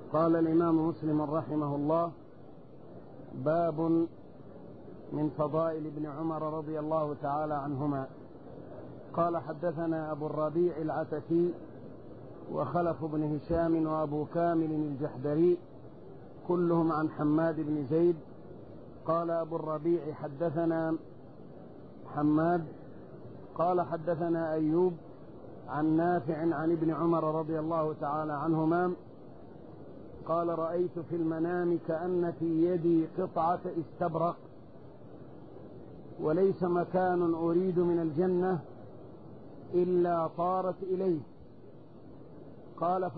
قال الإمام مسلم رحمه الله: باب من فضائل ابن عمر رضي الله تعالى عنهما. قال: حدثنا أبو الربيع العتكي وخلف بن هشام وأبو كامل الجحدري كلهم عن حماد بن زيد. قال أبو الربيع: حدثنا حماد قال: حدثنا أيوب عن نافع عن ابن عمر رضي الله تعالى عنهما قال: رأيت في المنام كأن في يدي قطعة استبرق، وليس مكان أريد من الجنة إلا طارت إليه. قال: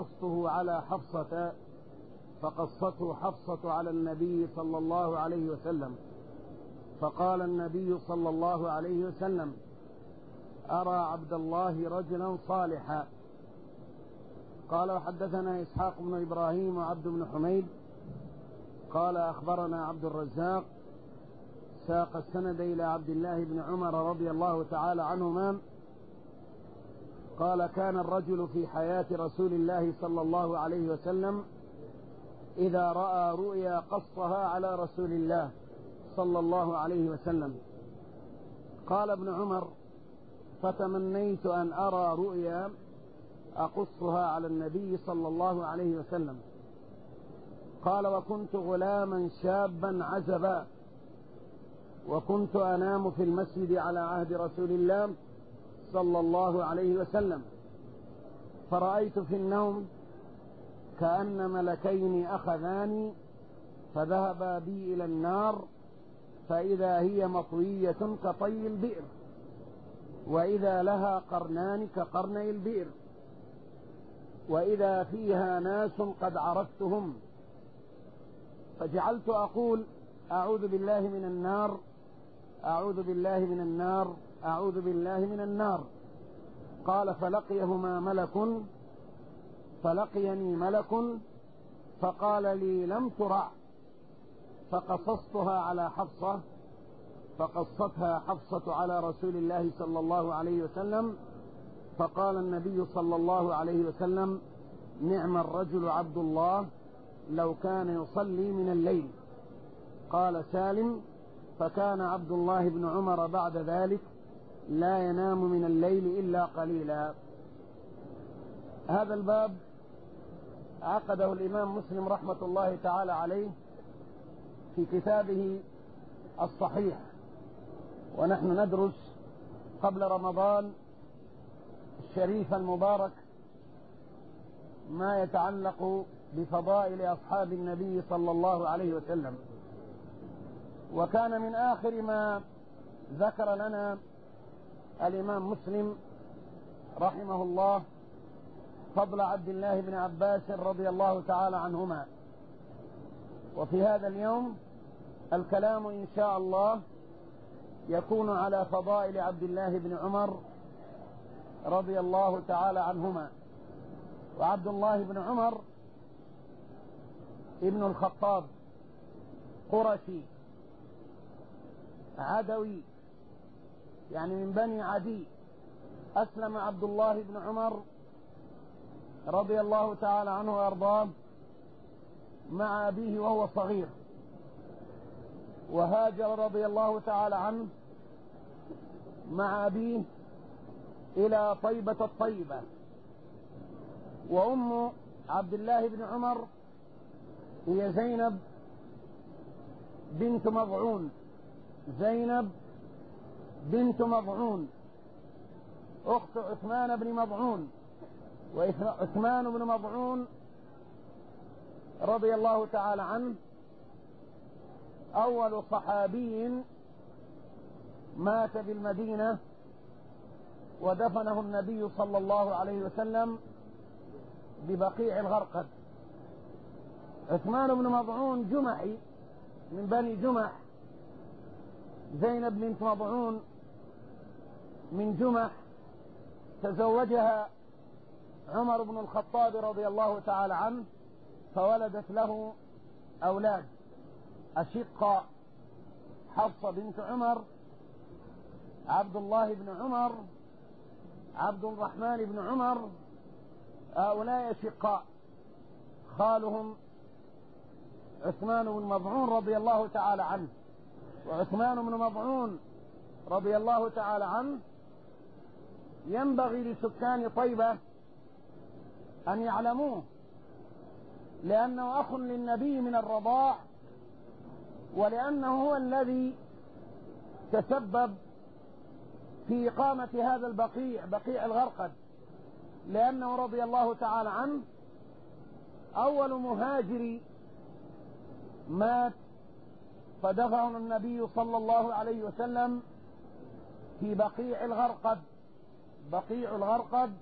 فقصته حفصة على النبي صلى الله عليه وسلم، فقال النبي صلى الله عليه وسلم: أرى عبد الله رجلا صالحا. قال: وحدثنا إسحاق بن إبراهيم وعبد بن حميد قال: أخبرنا عبد الرزاق ساق السند إلى عبد الله بن عمر رضي الله تعالى عنهما قال: كان الرجل في حياة رسول الله صلى الله عليه وسلم إذا رأى رؤيا قصها على رسول الله صلى الله عليه وسلم. قال ابن عمر: فتمنيت أن أرى رؤيا أقصها على النبي صلى الله عليه وسلم. قال: وكنت غلاما شابا عزبا، وكنت أنام في المسجد على عهد رسول الله صلى الله عليه وسلم، فرأيت في النوم كأن ملكين أخذاني فذهبا بي إلى النار، فإذا هي مطوية كطي البئر، وإذا لها قرنان كقرني البئر، وإذا فيها ناس قد عرفتهم، فجعلت أقول: أعوذ بالله من النار، أعوذ بالله من النار، أعوذ بالله من النار. قال: فلقيني ملك فقال لي: لم ترع. فقصصتها على حفصة، فقصتها حفصة على رسول الله صلى الله عليه وسلم، فقال النبي صلى الله عليه وسلم: نعم الرجل عبد الله لو كان يصلي من الليل. قال سالم: فكان عبد الله بن عمر بعد ذلك لا ينام من الليل إلا قليلا. هذا الباب عقده الإمام مسلم رحمة الله تعالى عليه في كتابه الصحيح، ونحن ندرس قبل رمضان الشريف المبارك ما يتعلق بفضائل أصحاب النبي صلى الله عليه وسلم. وكان من آخر ما ذكر لنا الإمام مسلم رحمه الله فضل عبد الله بن عباس رضي الله تعالى عنهما. وفي هذا اليوم الكلام إن شاء الله يكون على فضائل عبد الله بن عمر رضي الله تعالى عنهما. وعبد الله بن عمر ابن الخطاب قرشي عدوي، يعني من بني عدي. أسلم عبد الله بن عمر رضي الله تعالى عنه وأرضاه مع أبيه وهو صغير، وهاجر رضي الله تعالى عنه مع أبيه إلى طيبة الطيبة. وأم عبد الله بن عمر هي زينب بنت مضعون، زينب بنت مضعون أخت عثمان بن مضعون. وعثمان بن مضعون رضي الله تعالى عنه أول صحابي مات بالمدينة ودفنه النبي صلى الله عليه وسلم ببقيع الغرقد. عثمان بن مضعون جمحي من بني جمح، زينب بنت مضعون من جمح، تزوجها عمر بن الخطاب رضي الله تعالى عنه فولدت له أولاد أشقاء: حفصة بنت عمر، عبد الله بن عمر، عبد الرحمن بن عمر. هؤلاء أشقاء خالهم عثمان بن مظعون رضي الله تعالى عنه. وعثمان بن مظعون رضي الله تعالى عنه ينبغي لسكان طيبة أن يعلموه، لأنه أخ للنبي من الرضاع، ولأنه هو الذي تسبب في إقامة هذا البقيع، بقيع الغرقد، لأنه رضي الله تعالى عنه أول مهاجر مات فدفعه النبي صلى الله عليه وسلم في بقيع الغرقد. بقيع الغرقد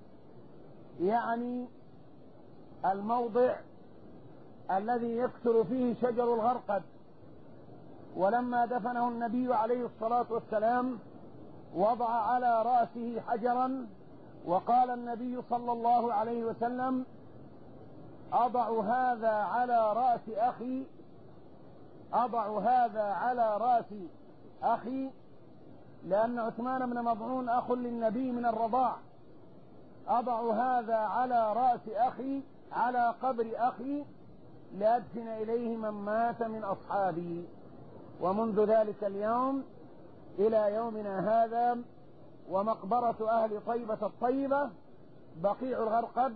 يعني الموضع الذي يكثر فيه شجر الغرقد. ولما دفنه النبي عليه الصلاة والسلام وضع على رأسه حجرا، وقال النبي صلى الله عليه وسلم: أضع هذا على رأس أخي، أضع هذا على رأس أخي، لأن عثمان بن مظعون أخ للنبي من الرضاع. أضع هذا على رأس أخي، على قبر أخي، لأدفن إليه من مات من أصحابي. ومنذ ذلك اليوم إلى يومنا هذا ومقبرة أهل طيبة الطيبة بقيع الغرقد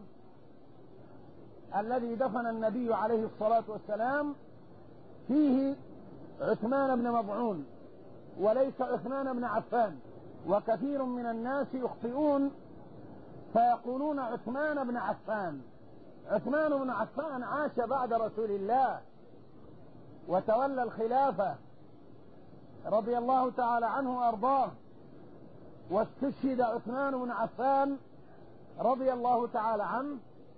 الذي دفن النبي عليه الصلاة والسلام فيه عثمان بن مظعون وليس عثمان بن عفان. وكثير من الناس يخطئون فيقولون عثمان بن عفان. عثمان بن عفان عاش بعد رسول الله وتولى الخلافة رضي الله تعالى عنه وأرضاه، واستشهد عثمان بن عفان رضي الله تعالى عنه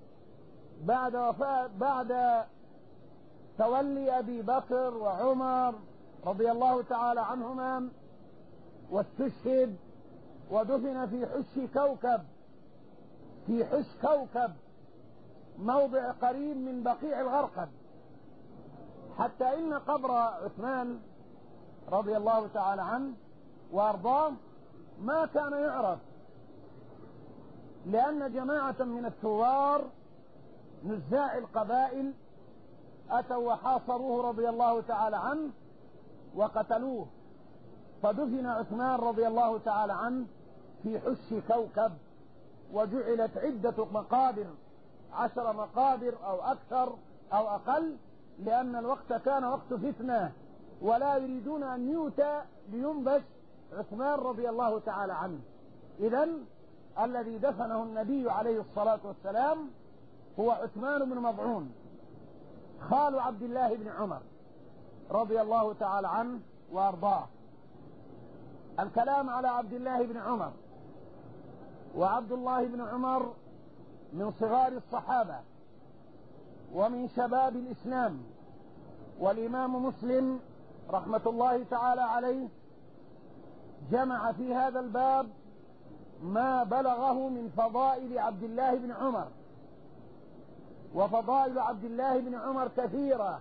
بعد تولي أبي بكر وعمر رضي الله تعالى عنهما، واستشهد ودفن في حش كوكب، في حش كوكب موضع قريب من بقيع الغرقد. حتى إن قبر عثمان رضي الله تعالى عنه وأرضاه ما كان يعرف، لأن جماعة من الثوار نزاع القبائل أتوا وحاصروه رضي الله تعالى عنه وقتلوه، فدفن عثمان رضي الله تعالى عنه في حش كوكب. وجعلت عدة مقابر، 10 مقابر أو أكثر أو أقل، لأن الوقت كان وقت فتنة ولا يريدون أن يؤتى لينبش عثمان رضي الله تعالى عنه. إذن الذي دفنه النبي عليه الصلاة والسلام هو عثمان بن مظعون خال عبد الله بن عمر رضي الله تعالى عنه وأرضاه. الكلام على عبد الله بن عمر. وعبد الله بن عمر من صغار الصحابة ومن شباب الإسلام، والإمام مسلم رحمة الله تعالى عليه جمع في هذا الباب ما بلغه من فضائل عبد الله بن عمر. وفضائل عبد الله بن عمر كثيرة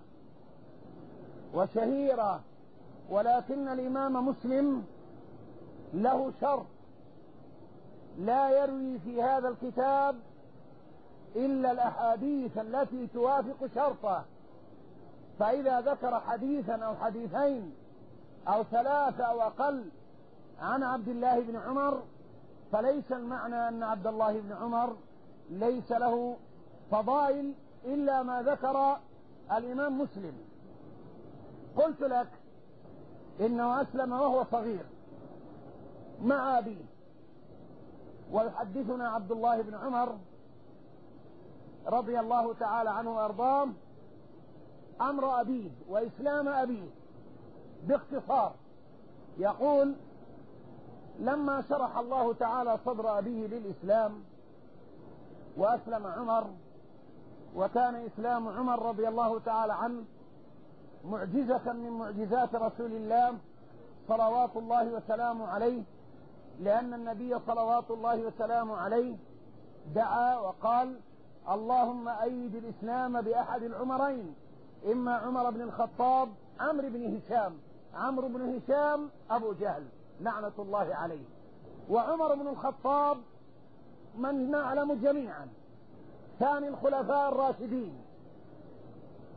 وشهيرة، ولكن الإمام مسلم له شرط: لا يروي في هذا الكتاب إلا الأحاديث التي توافق شرطه. فإذا ذكر حديثا أو حديثين أو 3 أو أقل عن عبد الله بن عمر، فليس المعنى أن عبد الله بن عمر ليس له فضائل إلا ما ذكر الإمام مسلم. قلت لك إنه أسلم وهو صغير مع أبيه. ويحدثنا عبد الله بن عمر رضي الله تعالى عنه وأرضاه أمر أبيه وإسلام أبيه باختصار. يقول: لما شرح الله تعالى صدر أبيه للإسلام وأسلم عمر، وكان إسلام عمر رضي الله تعالى عنه معجزة من معجزات رسول الله صلوات الله وسلامه عليه، لأن النبي صلوات الله وسلامه عليه دعا وقال: اللهم أيد الإسلام بأحد العمرين، إما عمر بن الخطاب عمرو بن هشام. عمرو بن هشام أبو جهل لعنة الله عليه، وعمر بن الخطاب من نعلم جميعا ثاني الخلفاء الراشدين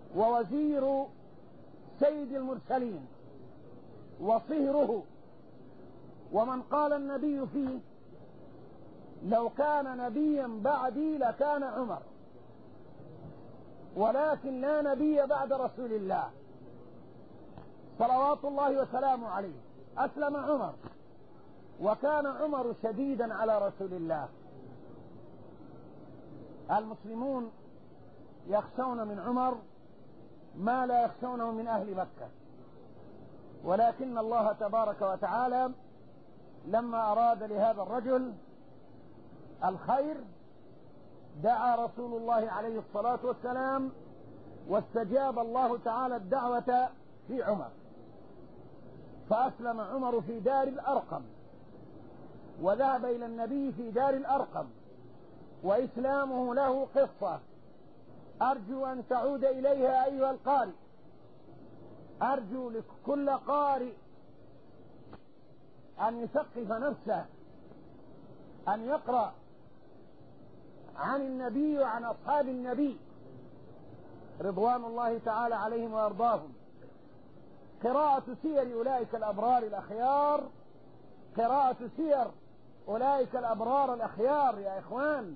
ووزير سيد المرسلين وصهره، ومن قال النبي فيه لو كان نبيا بعدي لكان عمر، ولكن لا نبي بعد رسول الله صلوات الله وسلامه عليه. أسلم عمر، وكان عمر شديدا على رسول الله. المسلمون يخشون من عمر ما لا يخشونه من أهل مكة، ولكن الله تبارك وتعالى لما أراد لهذا الرجل الخير دعا رسول الله عليه الصلاة والسلام، واستجاب الله تعالى الدعوة في عمر، فأسلم عمر في دار الأرقم، وذهب إلى النبي في دار الأرقم، وإسلامه له قصة أرجو أن تعود إليها أيها القارئ. أرجو لكل قارئ أن يثقف نفسه، أن يقرأ عن النبي وعن أصحاب النبي رضوان الله تعالى عليهم وأرضاهم. قراءة سير أولئك الأبرار الأخيار، قراءة سير أولئك الأبرار الأخيار يا إخوان،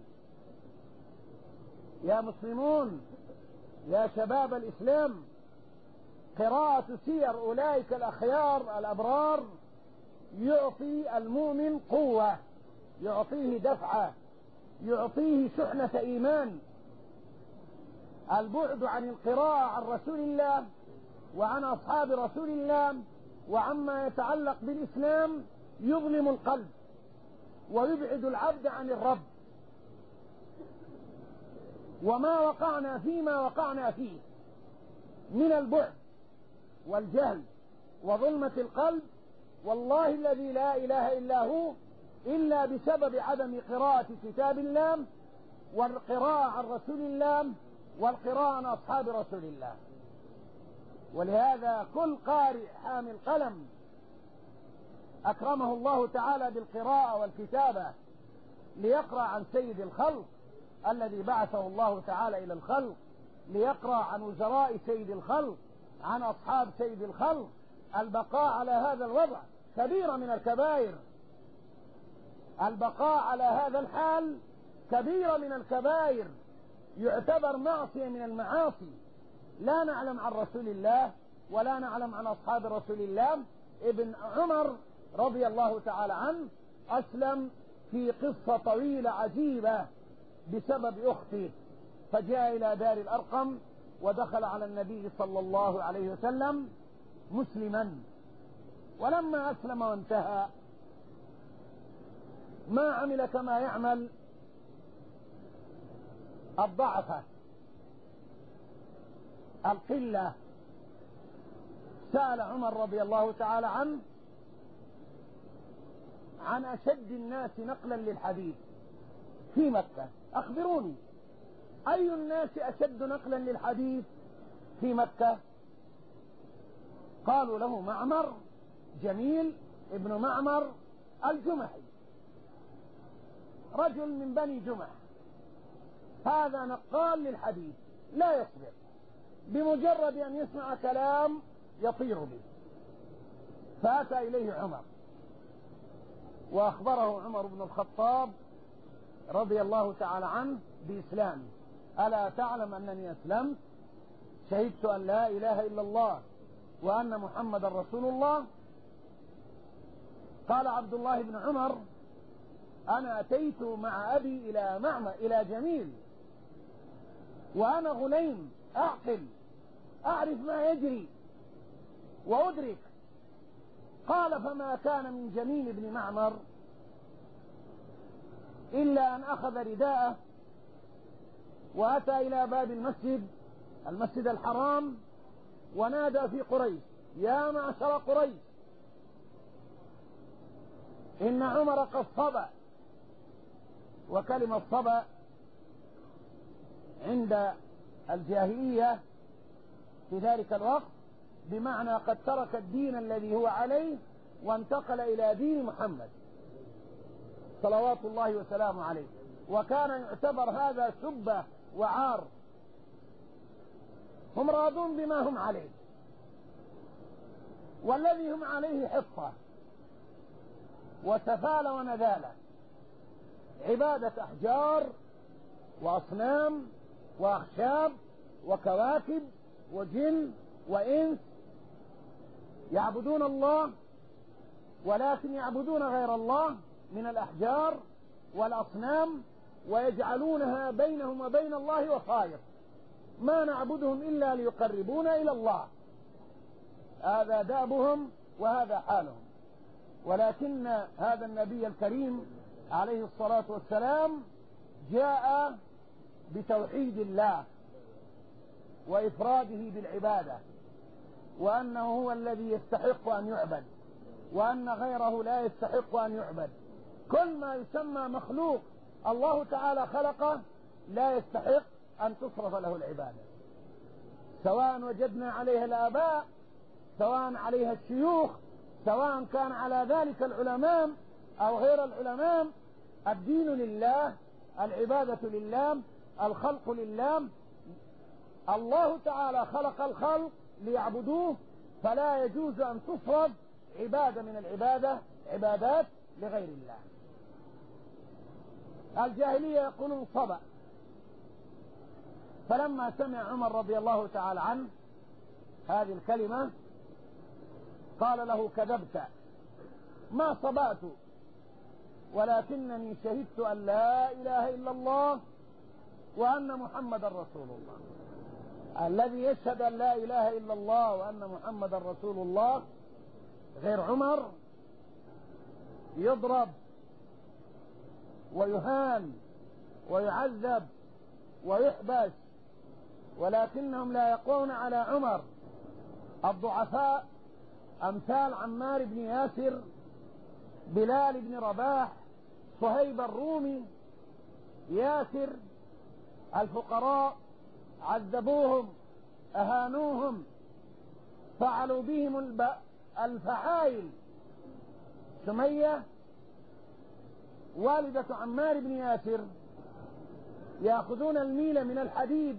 يا مسلمون، يا شباب الإسلام، قراءة سير أولئك الأخيار الأبرار يعطي المؤمن قوة، يعطيه دفعة، يعطيه شحنة إيمان. البعد عن القراءة عن رسول الله وعن أصحاب رسول الله وعما يتعلق بالإسلام يظلم القلب ويبعد العبد عن الرب. وما وقعنا فيما وقعنا فيه من البعد والجهل وظلمة القلب والله الذي لا إله إلا هو إلا بسبب عدم قراءة كتاب الله والقراءة عن رسول الله والقراءة عن أصحاب رسول الله. ولهذا كل قارئ حامل قلم أكرمه الله تعالى بالقراءة والكتابة ليقرأ عن سيد الخلق الذي بعثه الله تعالى إلى الخلق، ليقرأ عن وزراء سيد الخلق، عن أصحاب سيد الخلق. البقاء على هذا الوضع كبيرة من الكبائر، البقاء على هذا الحال كبيرة من الكبائر، يعتبر معصية من المعاصي. لا نعلم عن رسول الله ولا نعلم عن أصحاب رسول الله. ابن عمر رضي الله تعالى عنه أسلم في قصة طويلة عجيبة بسبب أخته، فجاء إلى دار الأرقم ودخل على النبي صلى الله عليه وسلم مسلما، ولما أسلم وانتهى ما عمل كما يعمل الضعفة القلة. سأل عمر رضي الله تعالى عنه عن أشد الناس نقلا للحديث في مكة، أخبروني أي الناس أشد نقلا للحديث في مكة؟ قالوا له معمر، جميل ابن معمر الجمحي، رجل من بني جمح، هذا نقال للحديث لا يصبر، بمجرد أن يسمع كلام يطير به. فأتى إليه عمر وأخبره عمر بن الخطاب رضي الله تعالى عنه بإسلامه. ألا تعلم أنني أسلمت؟ شهدت أن لا إله إلا الله وأن محمد رسول الله. قال عبد الله بن عمر أنا أتيت مع أبي إلى جميل وأنا غليم أعقل أعرف ما يجري وأدرك. قال فما كان من جميل بن معمر إلا أن أخذ رداءه وأتى إلى باب المسجد الحرام ونادى في قريش يا معشر قريش إن عمر قد صبأ. وكلمة صبأ عند الجاهلية في ذلك الوقت بمعنى قد ترك الدين الذي هو عليه وانتقل إلى دين محمد صلوات الله وسلامه عليه، وكان يعتبر هذا سبة وعار. هم راضون بما هم عليه، والذي هم عليه حطة وسفالة ونذالة، عبادة أحجار وأصنام وأخشاب وكواكب وجن وإنس، يعبدون الله ولكن يعبدون غير الله من الأحجار والأصنام، ويجعلونها بينهم وبين الله وصاير، ما نعبدهم إلا ليقربونا إلى الله. هذا دأبهم وهذا حالهم. ولكن هذا النبي الكريم عليه الصلاة والسلام جاء بتوحيد الله وإفراده بالعبادة، وأنه هو الذي يستحق أن يعبد، وأن غيره لا يستحق أن يعبد. كل ما يسمى مخلوق الله تعالى خلقه لا يستحق أن تصرف له العبادة، سواء وجدنا عليها الآباء، سواء عليها الشيوخ، سواء كان على ذلك العلماء أو غير العلماء. الدين لله، العبادة لله، الخلق لله. الله تعالى خلق الخلق ليعبدوه، فلا يجوز أن تصرف عبادة من عبادات لغير الله. الجاهلية يقولون صبأ، فلما سمع عمر رضي الله تعالى عنه هذه الكلمة قال له: كذبت، ما صبأت، ولكنني شهدت أن لا إله إلا الله وأن محمد رسول الله. الذي يشهد أن لا إله إلا الله وأن محمد رسول الله غير عمر يضرب ويهان ويعذب ويحبس، ولكنهم لا يقوون على عمر. الضعفاء أمثال عمار بن ياسر، بلال بن رباح، صهيب الرومي، ياسر، الفقراء عذبوهم، أهانوهم، فعلوا بهم الفعائل. سمية والدة عمار بن ياسر يأخذون الميل من الحديد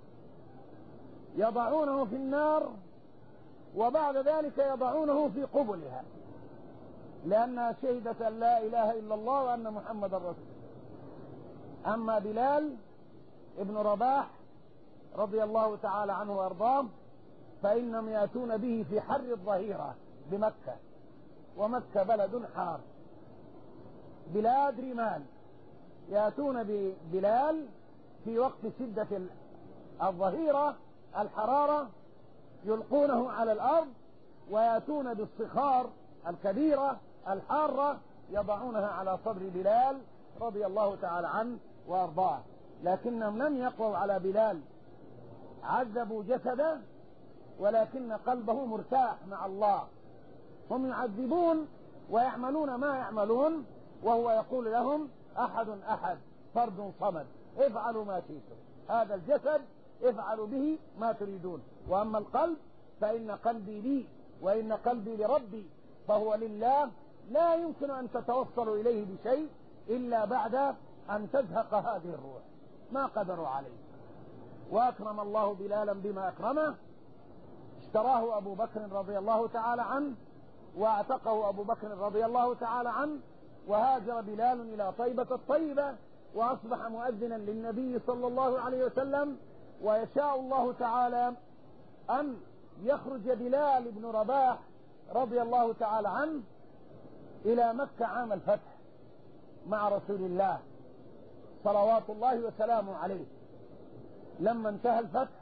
يضعونه في النار، وبعد ذلك يضعونه في قبلها، لأنها شهدت أن لا إله إلا الله وأن محمد رسول الله. أما بلال ابن رباح رضي الله تعالى عنه وأرضاه فإنهم يأتون به في حر الظهيرة بمكة، ومكة بلد حار، بلاد رمال، يأتون ببلال في وقت شدة الظهيرة الحرارة، يلقونه على الأرض، ويأتون بالصخار الكبيرة الحارة يضعونها على صدر بلال رضي الله تعالى عنه وأرضاه. لكنهم لم يقووا على بلال، عذبوا جسده ولكن قلبه مرتاح مع الله. هم يعذبون ويعملون ما يعملون، وهو يقول لهم: أحد أحد فرد صمد، افعلوا ما شئتم، هذا الجسد افعلوا به ما تريدون، وأما القلب فإن قلبي لي وإن قلبي لربي، فهو لله، لا يمكن أن تتوصلوا إليه بشيء إلا بعد أن تزهق هذه الروح. ما قدروا عليه. وأكرم الله بلالا بما أكرمه، اشتراه أبو بكر رضي الله تعالى عنه، واعتقه أبو بكر رضي الله تعالى عنه، وهاجر بلال إلى طيبة الطيبة، وأصبح مؤذنا للنبي صلى الله عليه وسلم. ويشاء الله تعالى أن يخرج بلال بن رباح رضي الله تعالى عنه إلى مكة عام الفتح مع رسول الله صلوات الله وسلامه عليه. لما انتهى الفتح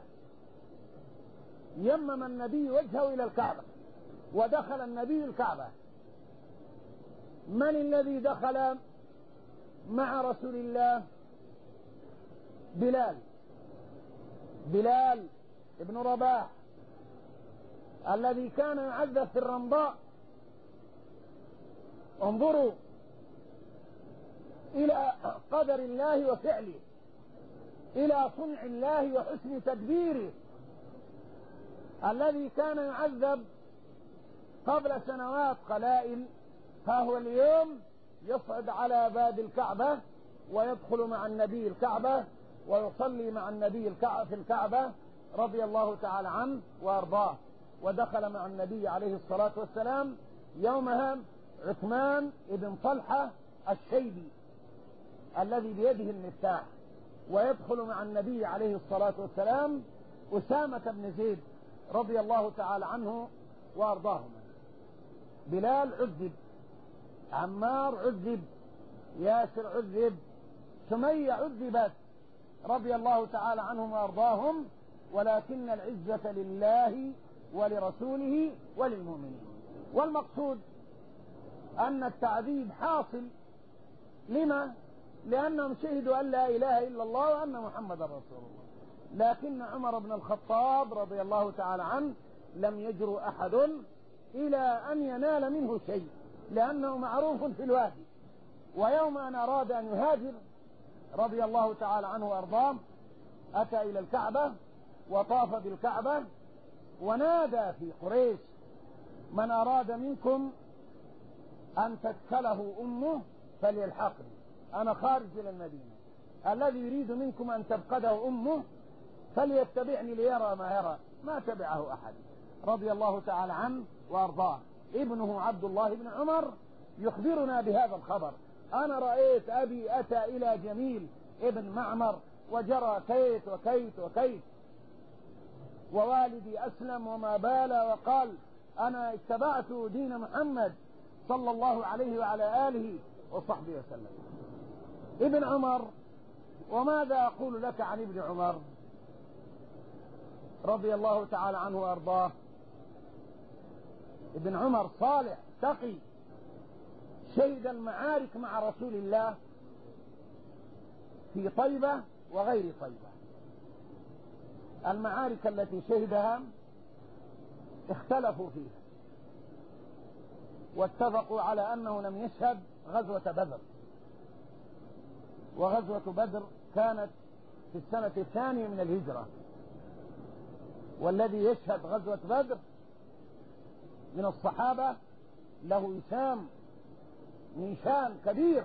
يمم النبي وجهه إلى الكعبة، ودخل النبي الكعبة. من الذي دخل مع رسول الله؟ بلال ابن رباح الذي كان يعذب في الرمضاء. انظروا إلى قدر الله وفعله، إلى صنع الله وحسن تدبيره. الذي كان يعذب قبل سنوات قلائل، ها هو اليوم يصعد على باب الكعبة ويدخل مع النبي الكعبة ويصلي مع النبي في الكعبة رضي الله تعالى عنه وأرضاه، ودخل مع النبي عليه الصلاة والسلام يومها عثمان بن طلحة الشيبي الذي بيده المفتاح، ويدخل مع النبي عليه الصلاة والسلام أسامة بن زيد رضي الله تعالى عنه وأرضاهما. بلال عذب، عمار عذب، ياسر عذب، سمية عذبت رضي الله تعالى عنهم وأرضاهم، ولكن العزة لله ولرسوله وللمؤمنين. والمقصود أن التعذيب حاصل لما؟ لأنهم شهدوا أن لا إله إلا الله وأن محمد رسول الله. لكن عمر بن الخطاب رضي الله تعالى عنه لم يجرؤ أحد إلى أن ينال منه شيء، لأنه معروف في الوادي. ويوم أن أراد أن يهاجر رضي الله تعالى عنه وأرضاه أتى إلى الكعبة وطاف بالكعبة ونادى في قريش: من أراد منكم أن تدخله أمه فليلحقني، أنا خارج إلى المدينة. الذي يريد منكم أن تفقده أمه فليتبعني ليرى ما يرى. ما تبعه أحد رضي الله تعالى عنه وأرضاه. ابنه عبد الله بن عمر يخبرنا بهذا الخبر: أنا رأيت أبي أتى إلى جميل ابن معمر وجرى كيت وكيت وكيت، ووالدي أسلم وما بال وقال أنا اتبعت دين محمد صلى الله عليه وعلى آله وصحبه وسلم. ابن عمر، وماذا أقول لك عن ابن عمر رضي الله تعالى عنه وأرضاه؟ ابن عمر صالح تقي، شهد المعارك مع رسول الله في طيبة وغير طيبة. المعارك التي شهدها اختلفوا فيها واتفقوا على أنه لم يشهد غزوة بدر، وغزوة بدر كانت في السنة الثانية من الهجرة، والذي يشهد غزوة بدر من الصحابة له وسام، نيشان كبير.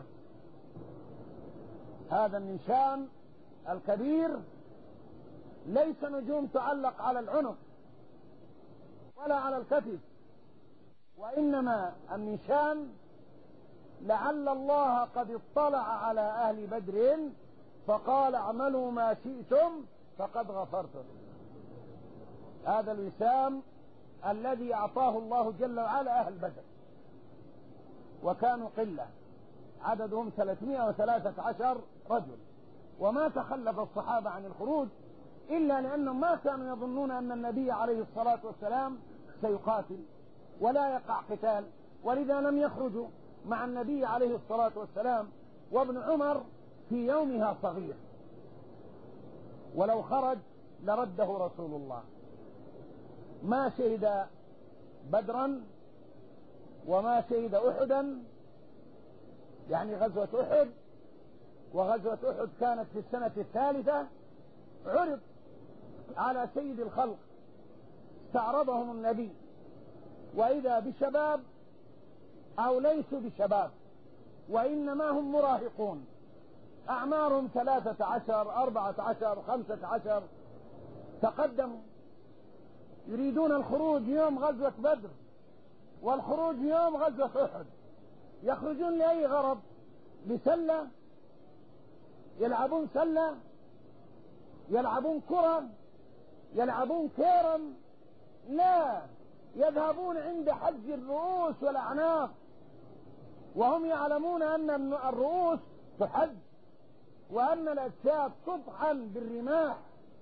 هذا النيشان الكبير ليس نجوم تعلق على العنق ولا على الكتف، وإنما النيشان لعل الله قد اطلع على أهل بدر فقال اعملوا ما شئتم فقد غفرتم. هذا الوسام الذي أعطاه الله جل وعلا أهل بدر، وكانوا قلة، عددهم 313 رجل. وما تخلف الصحابة عن الخروج إلا لأنهم ما كانوا يظنون أن النبي عليه الصلاة والسلام سيقاتل ولا يقع قتال، ولذا لم يخرجوا مع النبي عليه الصلاة والسلام. وابن عمر في يومها صغير، ولو خرج لرده رسول الله. ما شهد بدرا وما شهد أحدا، يعني غزوة أحد، وغزوة أحد كانت في السنة الثالثة. عرض على سيد الخلق، استعرضهم النبي، وإذا بشباب أو ليسوا بشباب، وإنما هم مراهقون، أعمارهم 13 14 15، تقدموا يريدون الخروج يوم غزوة بدر والخروج يوم غزوة أحد. يخرجون لأي غرض؟ لسلة؟ يلعبون سلة؟ يلعبون كرة؟ يلعبون كيرم؟ لا، يذهبون عند حج الرؤوس والأعناق، وهم يعلمون أن الرؤوس تحج وأن الأجساد تطحن بالرماح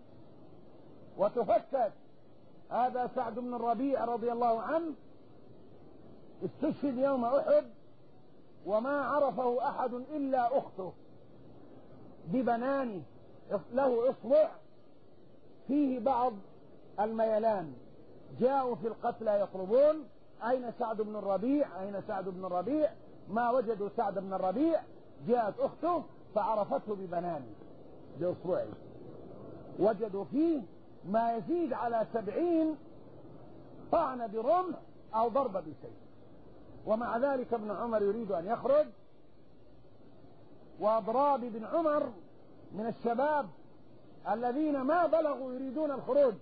وتفكك. هذا سعد بن الربيع رضي الله عنه استشهد يوم أحد وما عرفه أحد إلا أخته ببنانه، له إصبع فيه بعض الميلان. جاءوا في القتلى يطلبون أين سعد بن الربيع، أين سعد بن الربيع، ما وجدوا سعد بن الربيع. جاءت أخته فعرفته ببنانه بإصبعه، وجدوا فيه ما يزيد على 70 طعن برمح أو ضرب بسيف. ومع ذلك ابن عمر يريد أن يخرج، وأضراب ابن عمر من الشباب الذين ما بلغوا يريدون الخروج،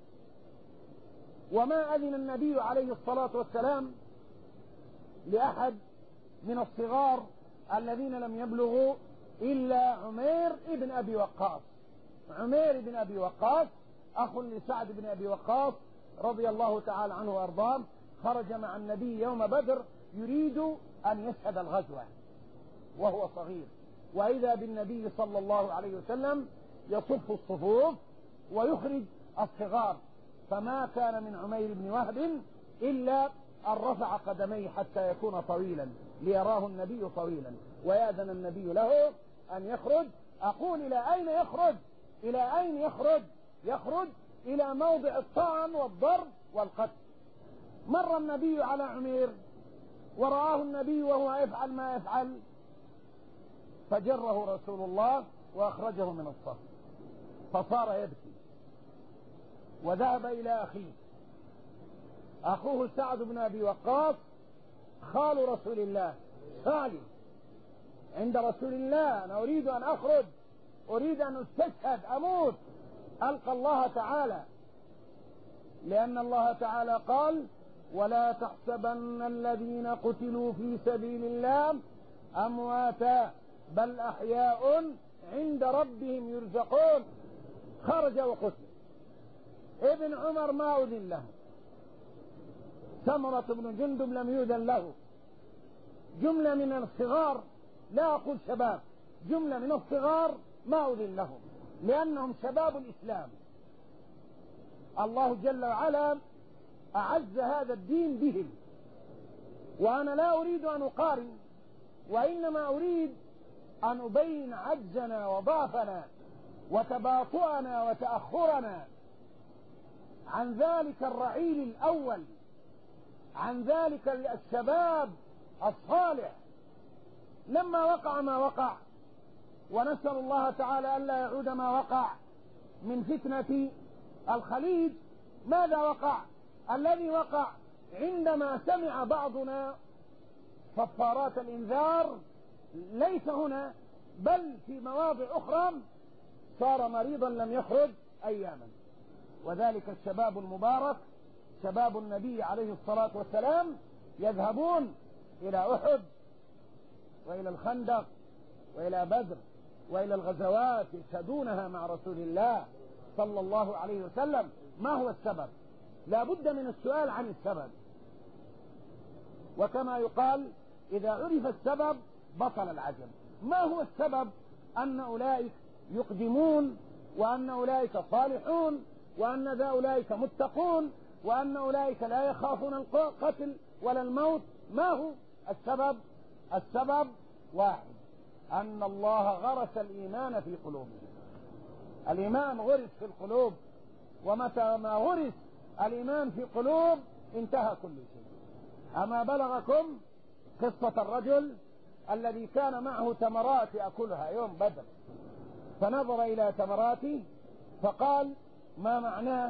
وما أذن النبي عليه الصلاة والسلام لأحد من الصغار الذين لم يبلغوا إلا عمير بن أبي وقاص. عمير بن أبي وقاص أخ لسعد بن أبي وقاص رضي الله تعالى عنه وأرضاه، خرج مع النبي يوم بدر يريد أن يشهد الغزوة وهو صغير، وإذا بالنبي صلى الله عليه وسلم يصف الصفوف ويخرج الصغار، فما كان من عمير بن وهب إلا أن رفع قدميه حتى يكون طويلا ليراه النبي طويلا، ويأذن النبي له أن يخرج. أقول إلى أين يخرج؟ إلى أين يخرج؟ يخرج إلى موضع الطعن والضرب والقتل. مر النبي على عمير ورآه النبي وهو يفعل ما يفعل، فجره رسول الله وأخرجه من الصف، فصار يبكي وذهب إلى أخيه. أخوه سعد بن أبي وقاص خال رسول الله، خالي عند رسول الله، أنا أريد أن أخرج، أريد أن أستشهد أموت ألقى الله تعالى، لأن الله تعالى قال: ولا تحسبن الذين قتلوا في سبيل الله أمواتا بل أحياء عند ربهم يرزقون. خرج وقتل. ابن عمر ما أذن له، سمرة بن جندب لم يؤذن له، جملة من الصغار، لا أقول شباب، جملة من الصغار ما أذن لهم لأنهم شباب الإسلام. الله جل وعلا أعز هذا الدين بهم، وأنا لا أريد أن أقارن، وإنما أريد أن أبين عجزنا وضعفنا وتباطؤنا وتأخرنا عن ذلك الرعيل الأول، عن ذلك الشباب الصالح. لما وقع ما وقع، ونسأل الله تعالى ألا يعود ما وقع من فتنة الخليج، ماذا وقع؟ الذي وقع عندما سمع بعضنا صفارات الإنذار ليس هنا بل في مواضع أخرى، صار مريضا لم يخرج أياما. وذلك الشباب المبارك شباب النبي عليه الصلاة والسلام يذهبون إلى أحد وإلى الخندق وإلى بدر وإلى الغزوات يشهدونها مع رسول الله صلى الله عليه وسلم. ما هو السبب؟ لا بد من السؤال عن السبب، وكما يقال إذا عرف السبب بطل العجب. ما هو السبب؟ أن أولئك يقدمون، وأن أولئك صالحون، وأن أولئك متقون، وأن أولئك لا يخافون القتل ولا الموت. ما هو السبب؟ السبب واحد، أن الله غرس الإيمان في قلوبهم. الإيمان غرس في القلوب، ومتى ما غرس الإيمان في قلوب انتهى كل شيء. أما بلغكم قصة الرجل الذي كان معه تمرات يأكلها يوم بدر، فنظر إلى تمراته فقال: ما معناه؟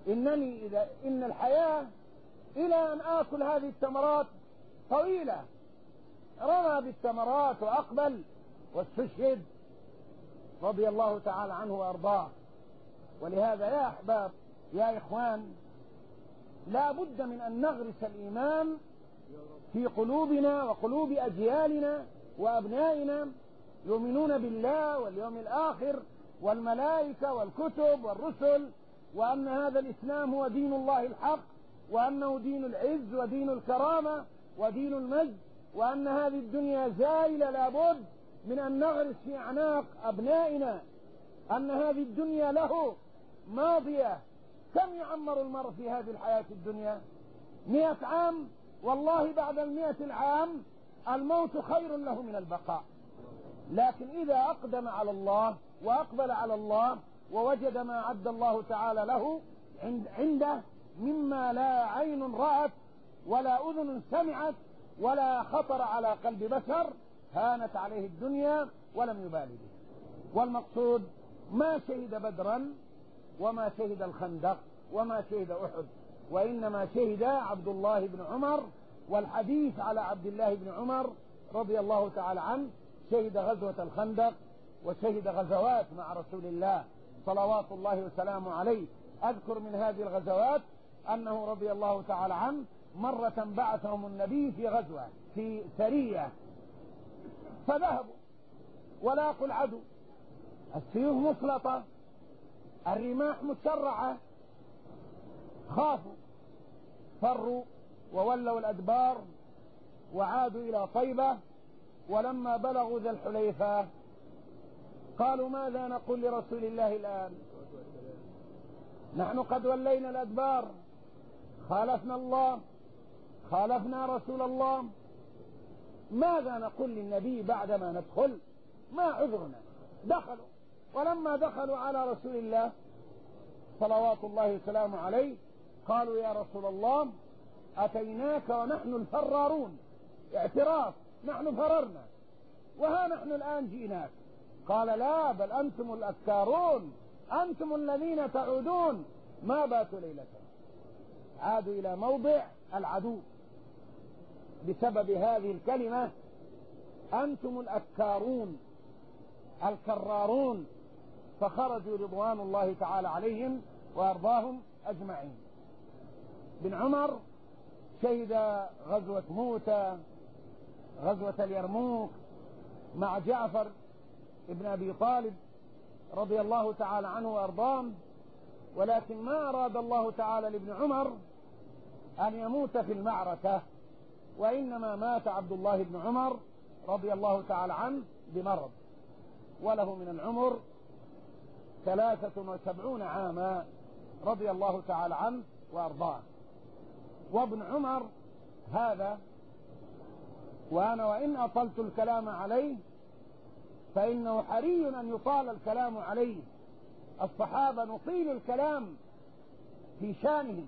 إن الحياة إلى أن آكل هذه التمرات طويلة. رمى بالتمرات وأقبل واستشهد رضي الله تعالى عنه وأرضاه. ولهذا يا أحباب يا إخوان، لا بد من أن نغرس الإيمان في قلوبنا وقلوب أجيالنا وأبنائنا، يؤمنون بالله واليوم الآخر والملائكة والكتب والرسل، وأن هذا الإسلام هو دين الله الحق، وأنه دين العز ودين الكرامة ودين المجد، وأن هذه الدنيا زائلة، لابد من أن نغرس في أعناق أبنائنا أن هذه الدنيا له ماضية. كم يعمر المرء في هذه الحياة الدنيا؟ 100 عام، والله بعد 100 العام الموت خير له من البقاء. لكن إذا أقدم على الله وأقبل على الله ووجد ما عد الله تعالى له عنده مما لا عين رأت ولا أذن سمعت ولا خطر على قلب بشر، هانت عليه الدنيا ولم يبالي به. والمقصود ما شهد بدرا وما شهد الخندق وما شهد أحد، وإنما شهد عبد الله بن عمر. والحديث على عبد الله بن عمر رضي الله تعالى عنه، شهد غزوة الخندق وشهد غزوات مع رسول الله صلوات الله وسلامه عليه. أذكر من هذه الغزوات أنه رضي الله تعالى عنه مرة بعثهم النبي في غزوة في سرية، فذهبوا ولاقوا العدو، السيوف مسلطة، الرماح مسرعة، خافوا فروا وولوا الأدبار وعادوا إلى طيبة. ولما بلغوا ذا الحليفة قالوا ماذا نقول لرسول الله الآن؟ نحن قد ولينا الأدبار، خالفنا الله، خالفنا رسول الله، ماذا نقول للنبي بعدما ندخل؟ ما عذرنا؟ دخلوا، ولما دخلوا على رسول الله صلوات الله وسلامه عليه قالوا يا رسول الله أتيناك ونحن الفرارون، اعتراف، نحن فررنا وها نحن الآن جئناك. قال لا، بل أنتم الأكارون، أنتم الذين تعودون، ما باتوا ليلة. عادوا إلى موضع العدو بسبب هذه الكلمة، أنتم الأكارون الكرارون، فخرجوا رضوان الله تعالى عليهم وأرضاهم أجمعين. بن عمر شهد غزوة موتى، غزوة اليرموك مع جعفر ابن أبي طالب رضي الله تعالى عنه وأرضاه، ولكن ما أراد الله تعالى لابن عمر أن يموت في المعركة، وإنما مات عبد الله بن عمر رضي الله تعالى عنه بمرض، وله من العمر 73 عاما رضي الله تعالى عنه وأرضاه. وابن عمر هذا، وأنا وإن أطلت الكلام عليه فإنه حري أن يطال الكلام عليه، الصحابة نطيل الكلام في شانهم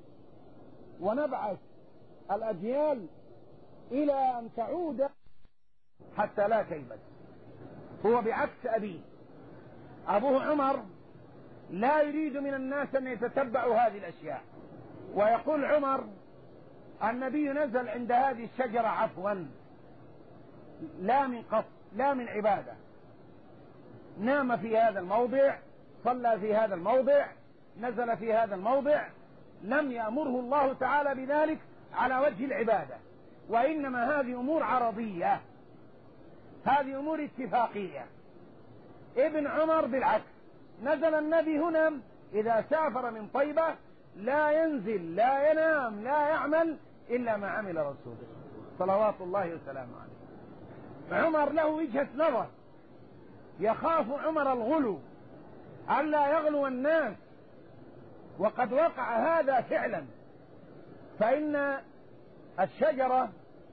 ونبعث الأجيال إلى أن تعود حتى لا تيبس. هو بعكس أبيه، أبوه عمر لا يريد من الناس أن يتتبعوا هذه الأشياء، ويقول عمر النبي نزل عند هذه الشجرة عفوا، لا من قصد، لا من عبادة، نام في هذا الموضع، صلى في هذا الموضع، نزل في هذا الموضع، لم يأمره الله تعالى بذلك على وجه العبادة، وإنما هذه أمور عرضية، هذه أمور اتفاقية. ابن عمر بالعكس، نزل النبي هنا إذا سافر من طيبة لا ينزل، لا ينام، لا يعمل إلا ما عمل رسوله صلوات الله وسلامه عليه. عمر له وجهة نظر، يخاف عمر الغلو، ألا يغلو الناس، وقد وقع هذا فعلا. فإن الشجرة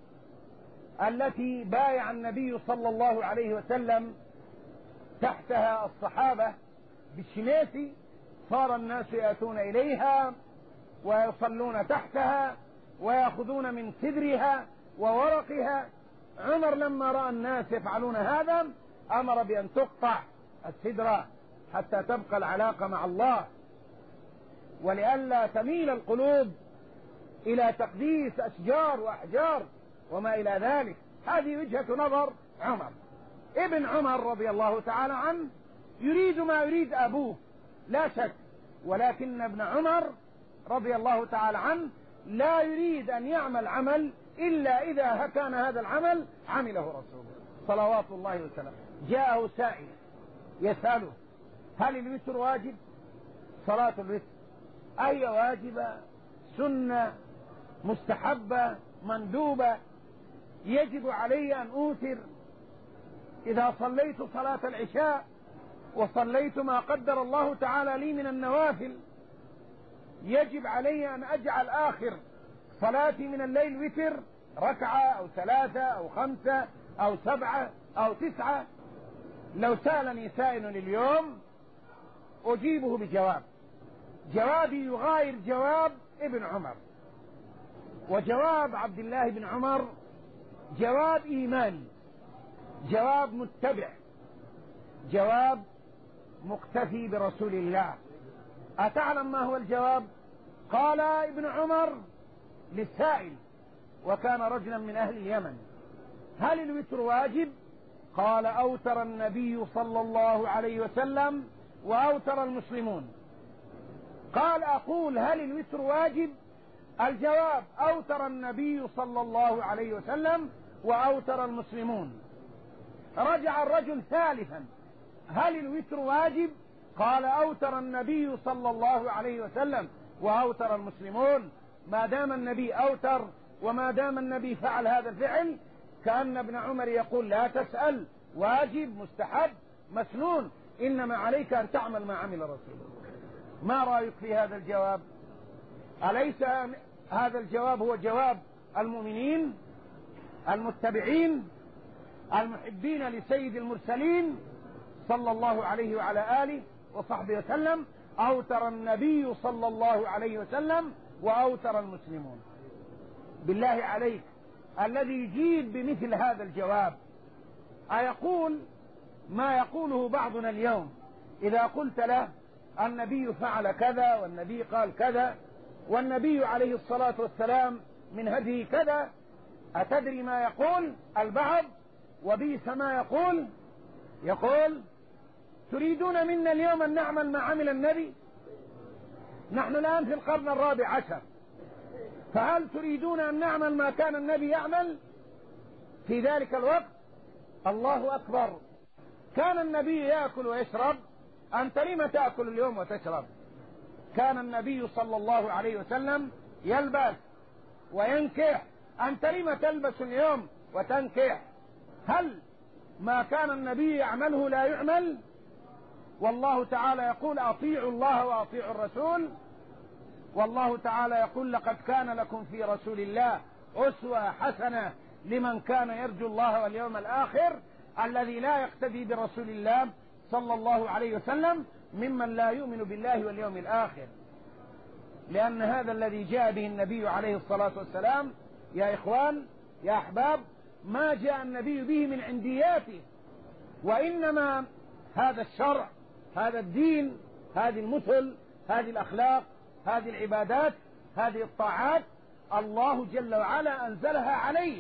التي بايع النبي صلى الله عليه وسلم تحتها الصحابة بالشميسي، صار الناس يأتون إليها ويصلون تحتها ويأخذون من سدرها وورقها. عمر لما رأى الناس يفعلون هذا أمر بأن تقطع السدرة حتى تبقى العلاقة مع الله، ولئلا تميل القلوب إلى تقديس أشجار وأحجار وما إلى ذلك. هذه وجهة نظر عمر. ابن عمر رضي الله تعالى عنه يريد ما يريد أبوه لا شك، ولكن ابن عمر رضي الله تعالى عنه لا يريد أن يعمل عمل إلا إذا كان هذا العمل عمله رسوله صلوات الله وسلامه. جاءه سائل يسأله هل الوتر واجب؟ صلاة الوتر أي واجبة، سنة، مستحبة، مندوبة؟ يجب علي أن أوتر إذا صليت صلاة العشاء وصليت ما قدر الله تعالى لي من النوافل، يجب علي أن أجعل آخر صلاتي من الليل وتر، ركعة أو 3 أو 5 أو 7 أو 9. لو سألني سائل اليوم أجيبه بجواب، جوابي يغاير جواب ابن عمر، وجواب عبد الله بن عمر جواب إيماني، جواب متبع، جواب مقتفي برسول الله. أتعلم ما هو الجواب؟ قال ابن عمر للسائل، وكان رجلا من أهل اليمن: هل الوتر واجب؟ قال: أوتر النبي صلى الله عليه وسلم وأوتر المسلمون. قال أقول هل الوتر واجب؟ الجواب أوتر النبي صلى الله عليه وسلم وأوتر المسلمون. رجع الرجل ثالثا هل الوتر واجب؟ قال أوتر النبي صلى الله عليه وسلم وأوتر المسلمون. ما دام النبي أوتر وما دام النبي فعل هذا الفعل كأن ابن عمر يقول لا تسأل، واجب، مستحب، مسنون، إنما عليك أن تعمل ما عمل رسوله. ما رأيك في هذا الجواب؟ أليس هذا الجواب هو جواب المؤمنين المتبعين المحبين لسيد المرسلين صلى الله عليه وعلى آله وصحبه وسلم؟ أوتر النبي صلى الله عليه وسلم وأوتر المسلمون. بالله عليك الذي يجيب بمثل هذا الجواب أيقول ما يقوله بعضنا اليوم إذا قلت له النبي فعل كذا والنبي قال كذا والنبي عليه الصلاة والسلام من هديه كذا، أتدري ما يقول البعض؟ وبئس ما يقول تريدون منا اليوم أن نعمل ما عمل النبي؟ نحن الآن في القرن الرابع عشر، فهل تريدون أن نعمل ما كان النبي يعمل في ذلك الوقت؟ الله أكبر. كان النبي يأكل ويشرب، أنت لم تأكل اليوم وتشرب؟ كان النبي صلى الله عليه وسلم يلبس وينكح، أنت لم تلبس اليوم وتنكح؟ هل ما كان النبي يعمله لا يعمل؟ والله تعالى يقول أطيعوا الله وأطيعوا الرسول، والله تعالى يقول لقد كان لكم في رسول الله أسوة حسنة لمن كان يرجو الله واليوم الآخر. الذي لا يقتدي برسول الله صلى الله عليه وسلم ممن لا يؤمن بالله واليوم الآخر، لأن هذا الذي جاء به النبي عليه الصلاة والسلام يا إخوان يا أحباب ما جاء النبي به من عندياته، وإنما هذا الشرع، هذا الدين، هذه المثل، هذه الأخلاق، هذه العبادات، هذه الطاعات الله جل وعلا أنزلها عليه.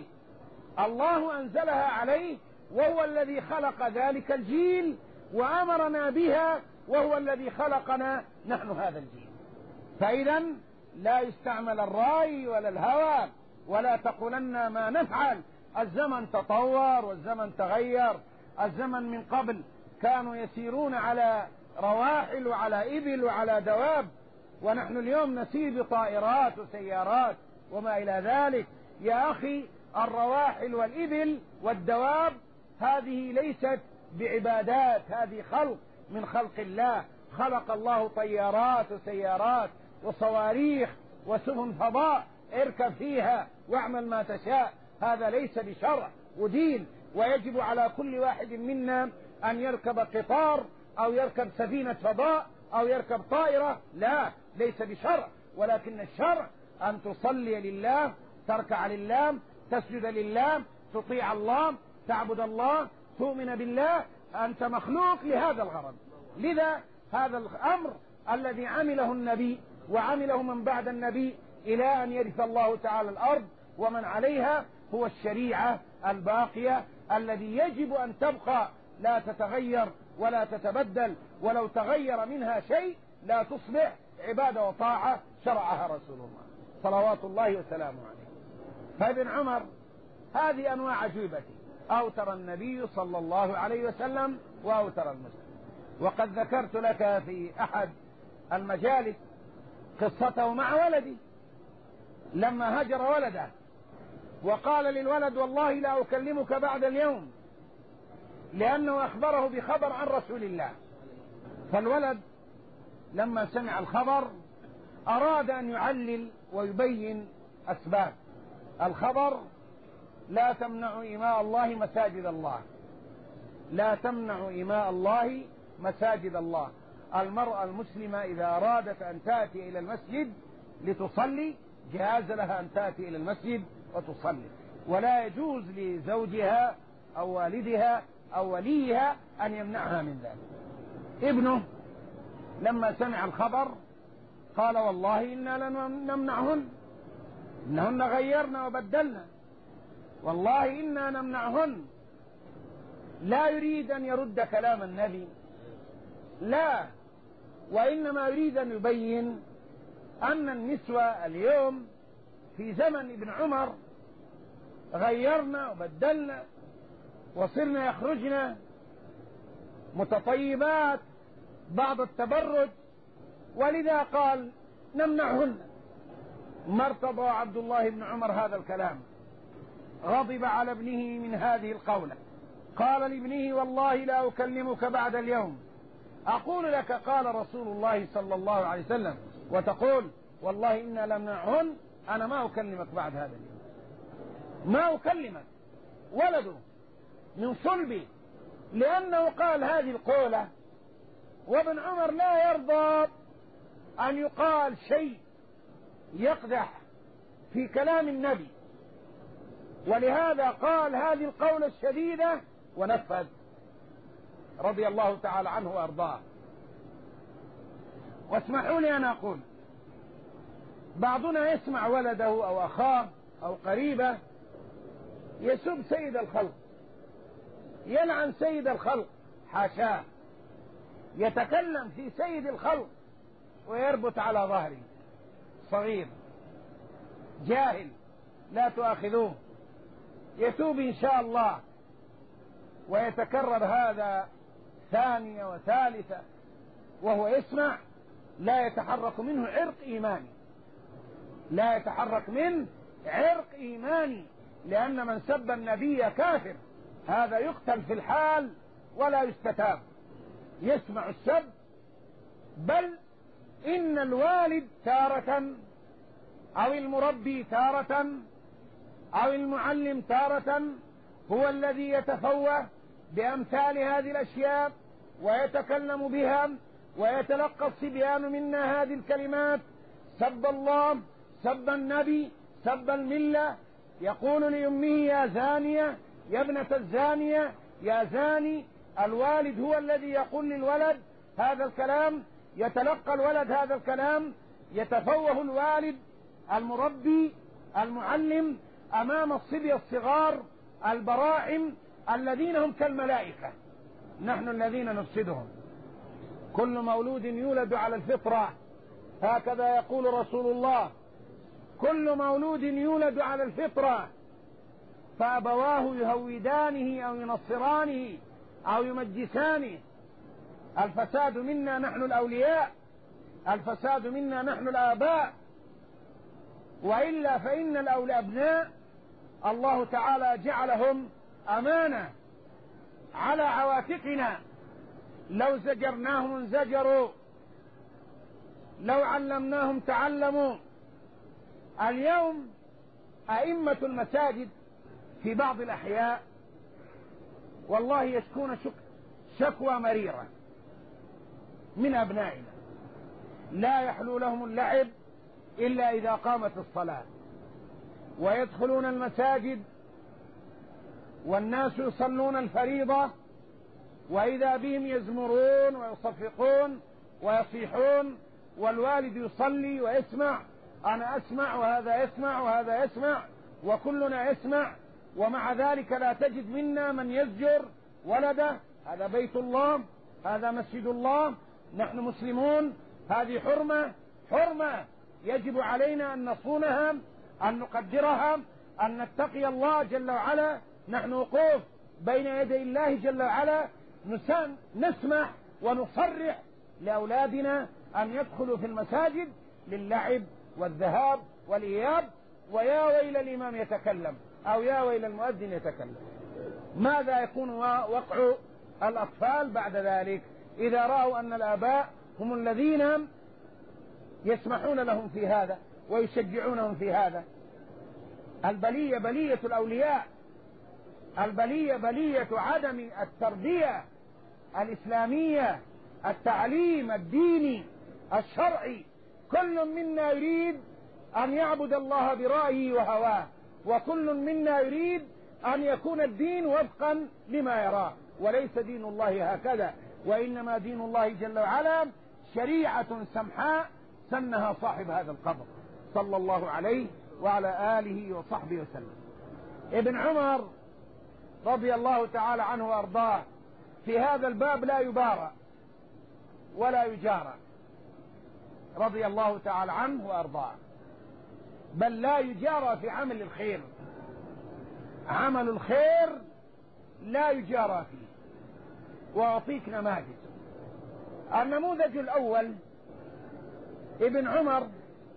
الله أنزلها عليه وهو الذي خلق ذلك الجيل وأمرنا بها، وهو الذي خلقنا نحن هذا الجيل. فإذا لا يستعمل الرأي ولا الهوى ولا تقولن ما نفعل. الزمن تطور والزمن تغير. الزمن من قبل كانوا يسيرون على رواحل وعلى إبل وعلى دواب، ونحن اليوم نسير بطائرات وسيارات وما إلى ذلك. يا أخي الرواحل والإبل والدواب هذه ليست بعبادات، هذه خلق من خلق الله. خلق الله طيارات وسيارات وصواريخ وسفن فضاء اركب فيها واعمل ما تشاء. هذا ليس بشرع ودين، ويجب على كل واحد منا أن يركب قطار أو يركب سفينة فضاء أو يركب طائرة. لا، ليس بشرع، ولكن الشرع أن تصلي لله، تركع لله، تسجد لله، تطيع الله، تعبد الله، تؤمن بالله. أنت مخلوق لهذا الغرض. لذا هذا الأمر الذي عمله النبي وعمله من بعد النبي إلى أن يرث الله تعالى الأرض ومن عليها هو الشريعة الباقية الذي يجب أن تبقى لا تتغير ولا تتبدل، ولو تغير منها شيء لا تصبح عبادة وطاعة شرعها رسول الله صلوات الله وسلامه عليه. فابن عمر هذه أنواع عجيبته. أوتر النبي صلى الله عليه وسلم وأوتر المسلم. وقد ذكرت لك في أحد المجالس قصته مع ولدي لما هجر ولده وقال للولد والله لا أكلمك بعد اليوم، لأنه أخبره بخبر عن رسول الله. فالولد لما سمع الخبر أراد أن يعلل ويبين أسباب الخبر. لا تمنعوا إماء الله مساجد الله، لا تمنعوا إماء الله مساجد الله. المرأة المسلمة إذا أرادت أن تأتي إلى المسجد لتصلي جاز لها أن تأتي إلى المسجد وتصلي، ولا يجوز لزوجها أو والدها أو وليها أن يمنعها من ذلك. ابنه لما سمع الخبر قال والله إنا لنمنعهن، إنهن غيرنا وبدلنا، والله إنا نمنعهن. لا يريد أن يرد كلام النبي، لا، وإنما يريد أن يبين أن النسوة اليوم في زمن ابن عمر غيرنا وبدلنا وصرنا يخرجنا متطيبات بعض التبرج، ولذا قال نمنعهن. ما ارتضى عبد الله بن عمر هذا الكلام، غضب على ابنه من هذه القولة، قال لابنه والله لا أكلمك بعد اليوم، أقول لك قال رسول الله صلى الله عليه وسلم وتقول والله إنا لمنعهن، أنا ما أكلمك بعد هذا اليوم، ما أكلمك. ولده من صلبي، لأنه قال هذه القولة، وابن عمر لا يرضى أن يقال شيء يقدح في كلام النبي، ولهذا قال هذه القولة الشديدة ونفذ رضي الله تعالى عنه وأرضاه. واسمحوا لي أن أقول، بعضنا يسمع ولده أو أخاه أو قريبه يسب سيد الخلق، يلعن سيد الخلق، حاشاه، يتكلم في سيد الخلق ويربط على ظهره. صغير جاهل لا تؤاخذوه، يتوب إن شاء الله، ويتكرر هذا ثانية وثالثة وهو يسمع، لا يتحرك منه عرق إيماني، لا يتحرك منه عرق إيماني، لأن من سب النبي كافر، هذا يقتل في الحال ولا يستتاب. يسمع السب، بل إن الوالد تارة أو المربي تارة أو المعلم تارة هو الذي يتفوه بأمثال هذه الأشياء ويتكلم بها، ويتلقى الصبيان منا هذه الكلمات: سب الله، سب النبي، سب الملة. يقول لأمه يا زانية، يا ابنة الزانية، يا زاني. الوالد هو الذي يقول للولد هذا الكلام، يتلقى الولد هذا الكلام، يتفوه الوالد المربي المعلم أمام الصبية الصغار البراعم الذين هم كالملائكة، نحن الذين نفسدهم. كل مولود يولد على الفطرة، هكذا يقول رسول الله، كل مولود يولد على الفطرة فأبواه يهودانه أو ينصرانه أو يمجسانه. الفساد منا نحن الأولياء، الفساد منا نحن الآباء، وإلا فإن الأبناء الله تعالى جعلهم أمانة على عواتقنا، لو زجرناهم انزجروا، لو علمناهم تعلموا. اليوم أئمة المساجد في بعض الأحياء والله يشكون شكوى مريرة من أبنائنا، لا يحلو لهم اللعب إلا إذا قامت الصلاة، ويدخلون المساجد والناس يصلون الفريضة وإذا بهم يزمرون ويصفقون ويصيحون، والوالد يصلي ويسمع، أنا أسمع وهذا يسمع وهذا يسمع وكلنا يسمع، ومع ذلك لا تجد منا من يزجر ولده. هذا بيت الله، هذا مسجد الله، نحن مسلمون، هذه حرمة، حرمة يجب علينا أن نصونها، أن نقدرها، أن نتقي الله جل وعلا. نحن وقوف بين يدي الله جل وعلا نسمح ونصرح لأولادنا أن يدخلوا في المساجد للعب والذهاب والإياب، ويا ويل الإمام يتكلم أو يا ويل المؤذن يتكلم. ماذا يكون وقع الأطفال بعد ذلك إذا رأوا أن الآباء هم الذين يسمحون لهم في هذا ويشجعونهم في هذا؟ البلية بلية الأولياء، البلية بلية عدم التربية الإسلامية، التعليم الديني الشرعي. كل منا يريد أن يعبد الله برأيه وهواه، وكل منا يريد أن يكون الدين وفقا لما يراه، وليس دين الله هكذا، وإنما دين الله جل وعلا شريعة سمحاء سنها صاحب هذا القبر صلى الله عليه وعلى آله وصحبه وسلم. ابن عمر رضي الله تعالى عنه وأرضاه في هذا الباب لا يبارى ولا يجارى، رضي الله تعالى عنه وأرضاه. بل لا يجارى في عمل الخير، عمل الخير لا يجارى فيه. وأعطيك نماذج. النموذج الأول: ابن عمر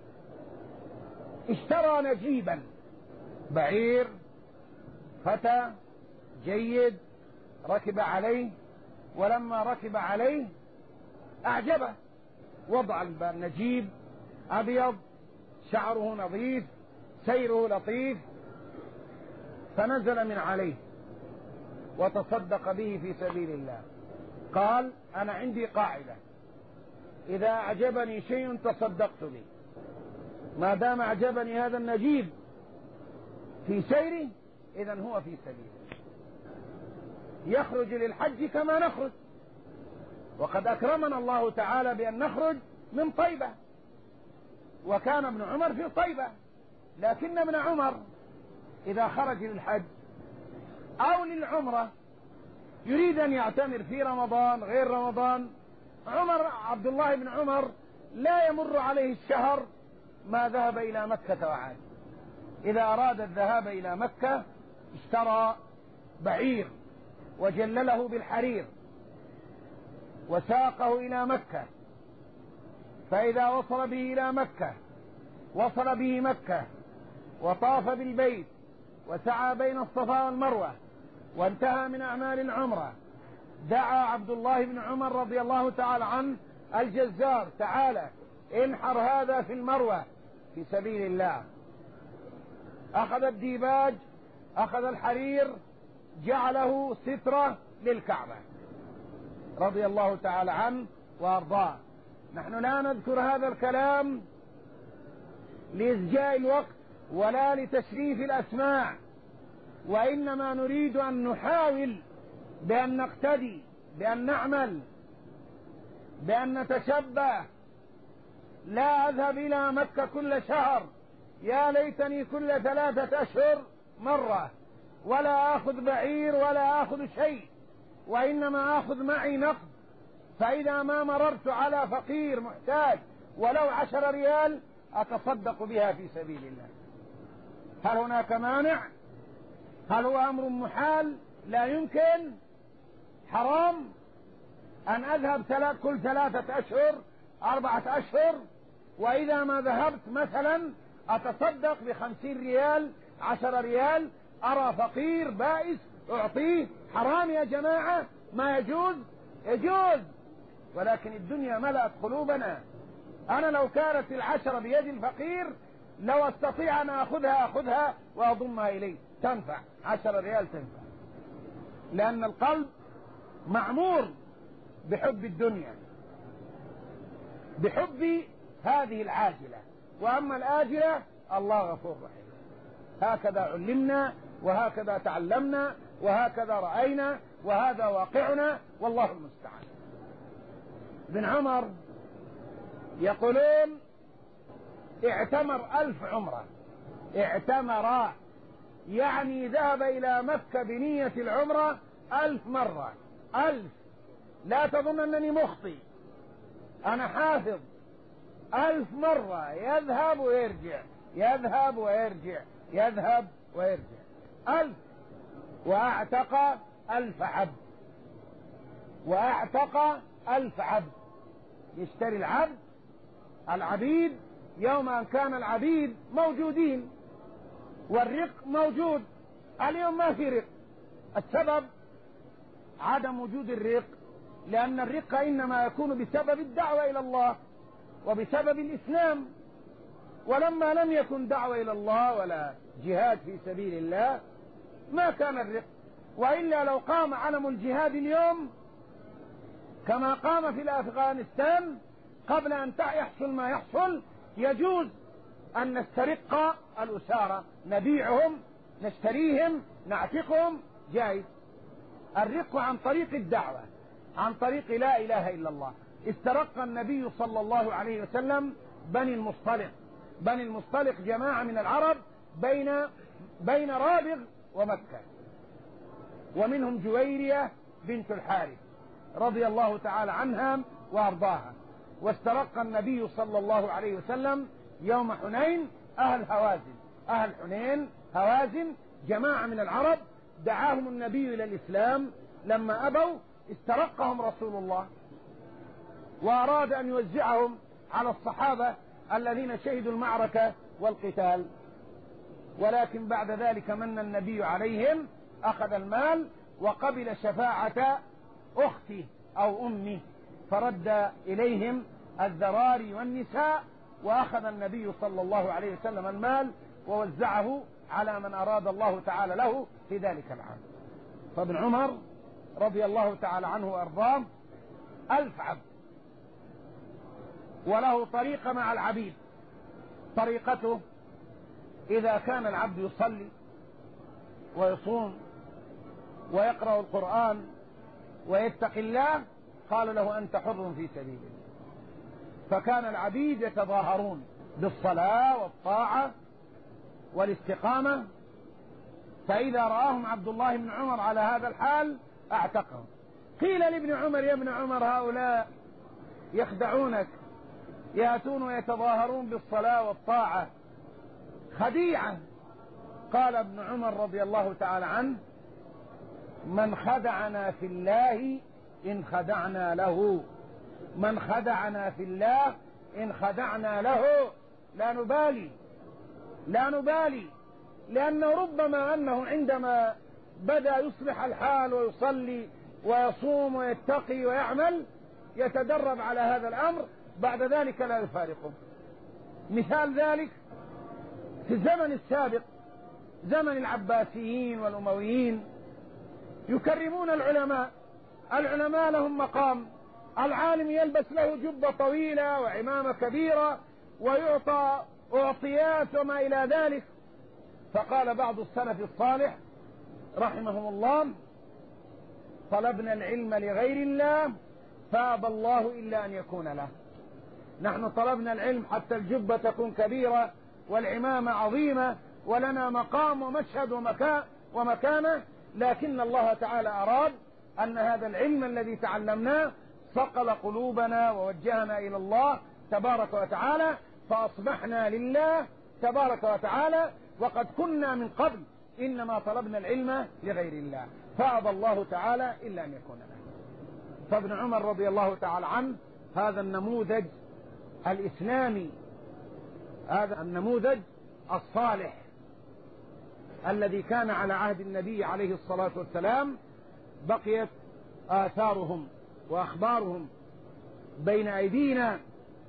اشترى نجيبا، بعير فتى جيد، ركب عليه، ولما ركب عليه أعجبه. وضع النجيب أبيض، شعره نظيف، سيره لطيف، فنزل من عليه وتصدق به في سبيل الله. قال: أنا عندي قاعدة: إذا أعجبني شيء تصدقت به، ما دام أعجبني هذا النجيب في سيره إذن هو في سبيله. يخرج للحج كما نخرج، وقد أكرمنا الله تعالى بأن نخرج من طيبة، وكان ابن عمر في طيبة، لكن ابن عمر إذا خرج للحج أو للعمرة يريد أن يعتمر في رمضان غير رمضان، عبد الله بن عمر لا يمر عليه الشهر ما ذهب إلى مكة وعاد. إذا أراد الذهاب إلى مكة اشترى بعير وجلله بالحرير وساقه إلى مكة، فإذا وصل به إلى مكة وصل به مكة وطاف بالبيت وسعى بين الصفا والمروة وانتهى من أعمال العمرة، دعا عبد الله بن عمر رضي الله تعالى عنه الجزار: تعالى انحر هذا في المروة في سبيل الله. أخذ الديباج، أخذ الحرير، جعله سترة للكعبة رضي الله تعالى عنه وأرضاه. نحن لا نذكر هذا الكلام لإسجاء الوقت ولا لتشريف الأسماع، وإنما نريد أن نحاول بأن نقتدي، بأن نعمل، بأن نتشبه. لا أذهب إلى مكة كل شهر، يا ليتني كل 3 أشهر مرة، ولا أخذ بعير ولا أخذ شيء، وإنما أخذ معي نقد، فإذا ما مررت على فقير محتاج ولو 10 ريال أتصدق بها في سبيل الله. هل هناك مانع؟ هل هو أمر محال لا يمكن؟ حرام أن أذهب كل 3 أشهر 4 أشهر، وإذا ما ذهبت مثلا أتصدق ب50 ريال 10 ريال، أرى فقير بائس أعطيه؟ حرام يا جماعة؟ ما يجوز؟ يجوز، ولكن الدنيا ملأت قلوبنا. أنا لو كانت 10 بيد الفقير لو أستطيع أن أخذها وأضمها إليه، تنفع 10 ريال تنفع، لأن القلب معمور بحب الدنيا، بحب هذه العاجلة، وأما الآجلة الله غفور رحيم. هكذا علمنا وهكذا تعلمنا وهكذا رأينا وهذا واقعنا، والله المستعان. ابن عمر يقولون اعتمر 1000 عمرة. اعتمر يعني ذهب إلى مكة بنية العمرة 1000 مرة. 1000، لا تظن أنني مخطئ، أنا حافظ. 1000 مرة يذهب ويرجع، يذهب ويرجع، يذهب ويرجع. 1000. وأعتق 1000 عبد، وأعتق 1000 عبد. يشتري العبيد يوم أن كان العبيد موجودين والرق موجود. اليوم ما في رق. السبب عدم وجود الرق، لأن الرق إنما يكون بسبب الدعوة إلى الله وبسبب الإسلام، ولما لم يكن دعوة إلى الله ولا جهاد في سبيل الله ما كان الرق. وإلا لو قام علم الجهاد اليوم كما قام في أفغانستان قبل أن يحصل ما يحصل، يجوز أن نسترق الأسارة، نبيعهم، نشتريهم، نعتقهم، جائز. الرق عن طريق الدعوة، عن طريق لا إله إلا الله. استرق النبي صلى الله عليه وسلم بني المصطلق. بني المصطلق جماعة من العرب بين رابغ ومكة، ومنهم جويرية بنت الحارث رضي الله تعالى عنها وأرضاها. واسترق النبي صلى الله عليه وسلم يوم حنين أهل هوازن. أهل حنين هوازن جماعة من العرب دعاهم النبي إلى الإسلام، لما أبوا استرقهم رسول الله وأراد أن يوزعهم على الصحابة الذين شهدوا المعركة والقتال، ولكن بعد ذلك من النبي عليهم، أخذ المال وقبل شفاعة أختي أو أمي، فرد إليهم الذراري والنساء، وأخذ النبي صلى الله عليه وسلم المال ووزعه على من أراد الله تعالى له في ذلك العام. فابن عمر رضي الله تعالى عنه وأرضاه 1000 عبد، وله طريقة مع العبيد. طريقته إذا كان العبد يصلي ويصوم ويقرأ القرآن ويتقي الله قال له أنت حر في سبيله. فكان العبيد يتظاهرون بالصلاة والطاعة والاستقامة، فإذا رآهم عبد الله بن عمر على هذا الحال اعتقهم. قيل لابن عمر يا ابن عمر هؤلاء يخدعونك، يأتون ويتظاهرون بالصلاة والطاعة، خديعة. قال ابن عمر رضي الله تعالى عنه من خدعنا في الله إن خدعنا له، من خدعنا في الله إن خدعنا له. لا نبالي، لأنه ربما أنه عندما بدأ يصلح الحال ويصلي ويصوم ويتقي ويعمل يتدرب على هذا الأمر، بعد ذلك لا يفارقه. مثال ذلك في الزمن السابق زمن العباسيين والأمويين يكرمون العلماء. العلماء لهم مقام، العالم يلبس له جبة طويلة وعمامة كبيرة ويعطى أعطيات وما إلى ذلك. فقال بعض السلف الصالح رحمهم الله طلبنا العلم لغير الله فأبى الله إلا أن يكون له. نحن طلبنا العلم حتى الجبة تكون كبيرة والعمامة عظيمة ولنا مقام ومشهد ومكانة، لكن الله تعالى أراد أن هذا العلم الذي تعلمناه صقل قلوبنا ووجهنا إلى الله تبارك وتعالى، فأصبحنا لله تبارك وتعالى، وقد كنا من قبل إنما طلبنا العلم لغير الله فأبى الله تعالى إلا أن يكون له. فابن عمر رضي الله تعالى عنه هذا النموذج الإسلامي، هذا النموذج الصالح الذي كان على عهد النبي عليه الصلاة والسلام، بقيت آثارهم وأخبارهم بين أيدينا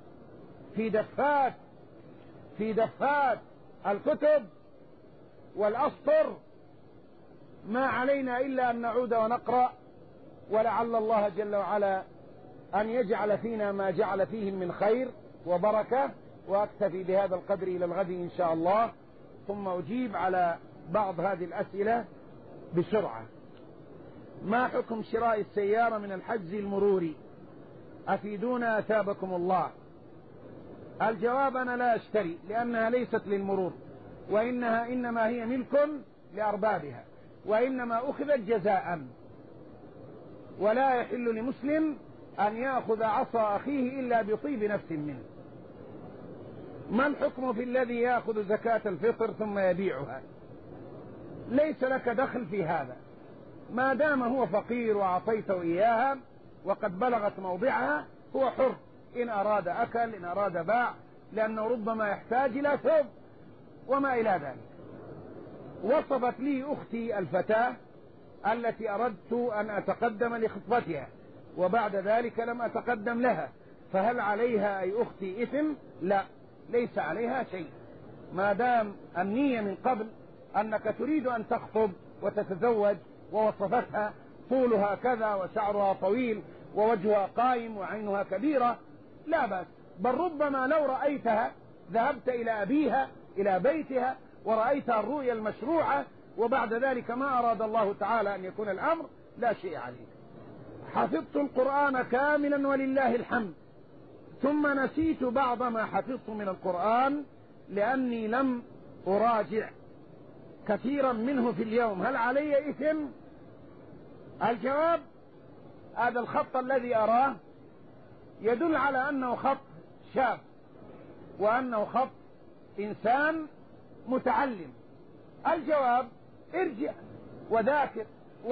في دفات الكتب والأسطر. ما علينا إلا أن نعود ونقرأ، ولعل الله جل وعلا أن يجعل فينا ما جعل فيهم من خير وبركة. وأكتفي بهذا القدر إلى الغد إن شاء الله، ثم أجيب على بعض هذه الأسئلة بسرعة. ما حكم شراء السيارة من الحجز المروري؟ أفيدونا أثابكم الله. الجواب أنا لا أشتري، لأنها ليست للمرور، وإنها إنما هي ملك لأربابها، وإنما أخذت جزاء، ولا يحل لمسلم أن يأخذ عصا أخيه إلا بطيب نفس منه. ما الحكم في الذي يأخذ زكاة الفطر ثم يبيعها؟ ليس لك دخل في هذا، ما دام هو فقير وأعطيته إياها وقد بلغت موضعها هو حر، إن أراد أكل إن أراد باع، لأنه ربما يحتاج إلى ثوب وما إلى ذلك. وصفت لي أختي الفتاة التي أردت أن أتقدم لخطبتها وبعد ذلك لم أتقدم لها، فهل عليها أي أختي إثم؟ لا، ليس عليها شيء، ما دام النية من قبل أنك تريد أن تخطب وتتزوج ووصفتها طولها كذا وشعرها طويل ووجهها قائم وعينها كبيرة، لا بأس. بل ربما لو رأيتها ذهبت إلى أبيها إلى بيتها ورأيتها الرؤيا المشروعة وبعد ذلك ما أراد الله تعالى أن يكون الأمر، لا شيء عليك. حفظت القرآن كاملا ولله الحمد، ثم نسيت بعض ما حفظت من القرآن لأني لم أراجع كثيرا منه في اليوم، هل علي إثم؟ الجواب هذا الخط الذي أراه يدل على أنه خط شاب، وأنه خط إنسان متعلم. الجواب: ارجع وذاكر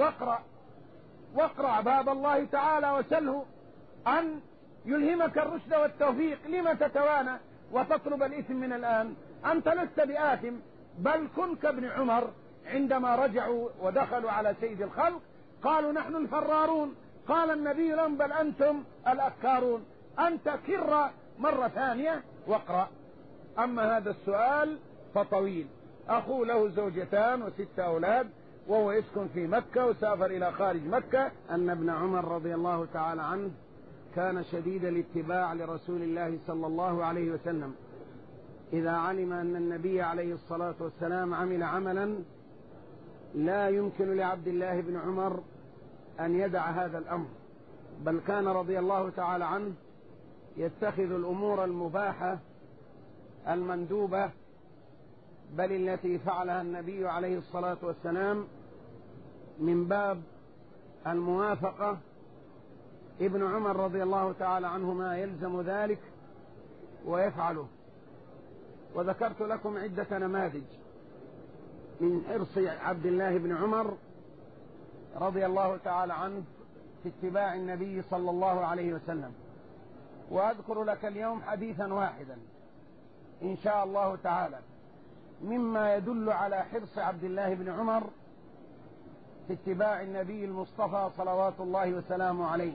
واقرأ باب الله تعالى وسله أن يلهمك الرشد والتوفيق. لما تتوانى وتطلب الإثم من الآن؟ أنت لست بآثم، بل كن كابن عمر عندما رجعوا ودخلوا على سيد الخلق قالوا: نحن الفرارون. قال النبي لهم: بل أنتم الأكارون. أنت كر مرة ثانية واقرأ. أما هذا السؤال فطويل. أخو له زوجتان و6 أولاد، وهو يسكن في مكة وسافر إلى خارج مكة. أن ابن عمر رضي الله تعالى عنه كان شديد الاتباع لرسول الله صلى الله عليه وسلم. إذا علم أن النبي عليه الصلاة والسلام عمل عملا لا يمكن لعبد الله بن عمر أن يدع هذا الأمر، بل كان رضي الله تعالى عنه يتخذ الأمور المباحة المندوبة، بل التي فعلها النبي عليه الصلاة والسلام من باب الموافقة. ابن عمر رضي الله تعالى عنهما يلزم ذلك ويفعله. وذكرت لكم عدة نماذج من حرص عبد الله بن عمر رضي الله تعالى عنه في اتباع النبي صلى الله عليه وسلم، وأذكر لك اليوم حديثا واحدا إن شاء الله تعالى مما يدل على حرص عبد الله بن عمر في اتباع النبي المصطفى صلوات الله وسلامه عليه.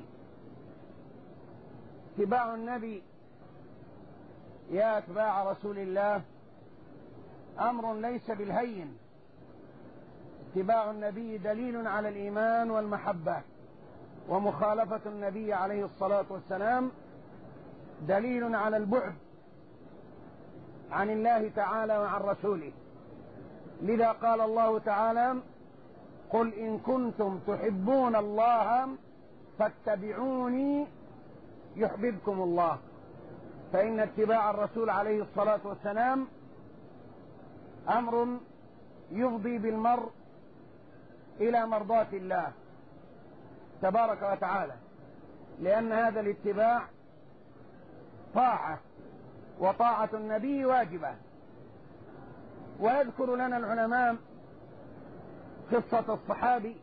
اتباع النبي يا اتباع رسول الله أمر ليس بالهين. اتباع النبي دليل على الإيمان والمحبة، ومخالفة النبي عليه الصلاة والسلام دليل على البعد عن الله تعالى وعن رسوله. لذا قال الله تعالى: قل إن كنتم تحبون الله فاتبعوني يحببكم الله. فإن اتباع الرسول عليه الصلاة والسلام أمر يفضي بالمرء إلى مرضاة الله تبارك وتعالى، لأن هذا الاتباع طاعة، وطاعة النبي واجبة. ويذكر لنا العلماء قصة الصحابي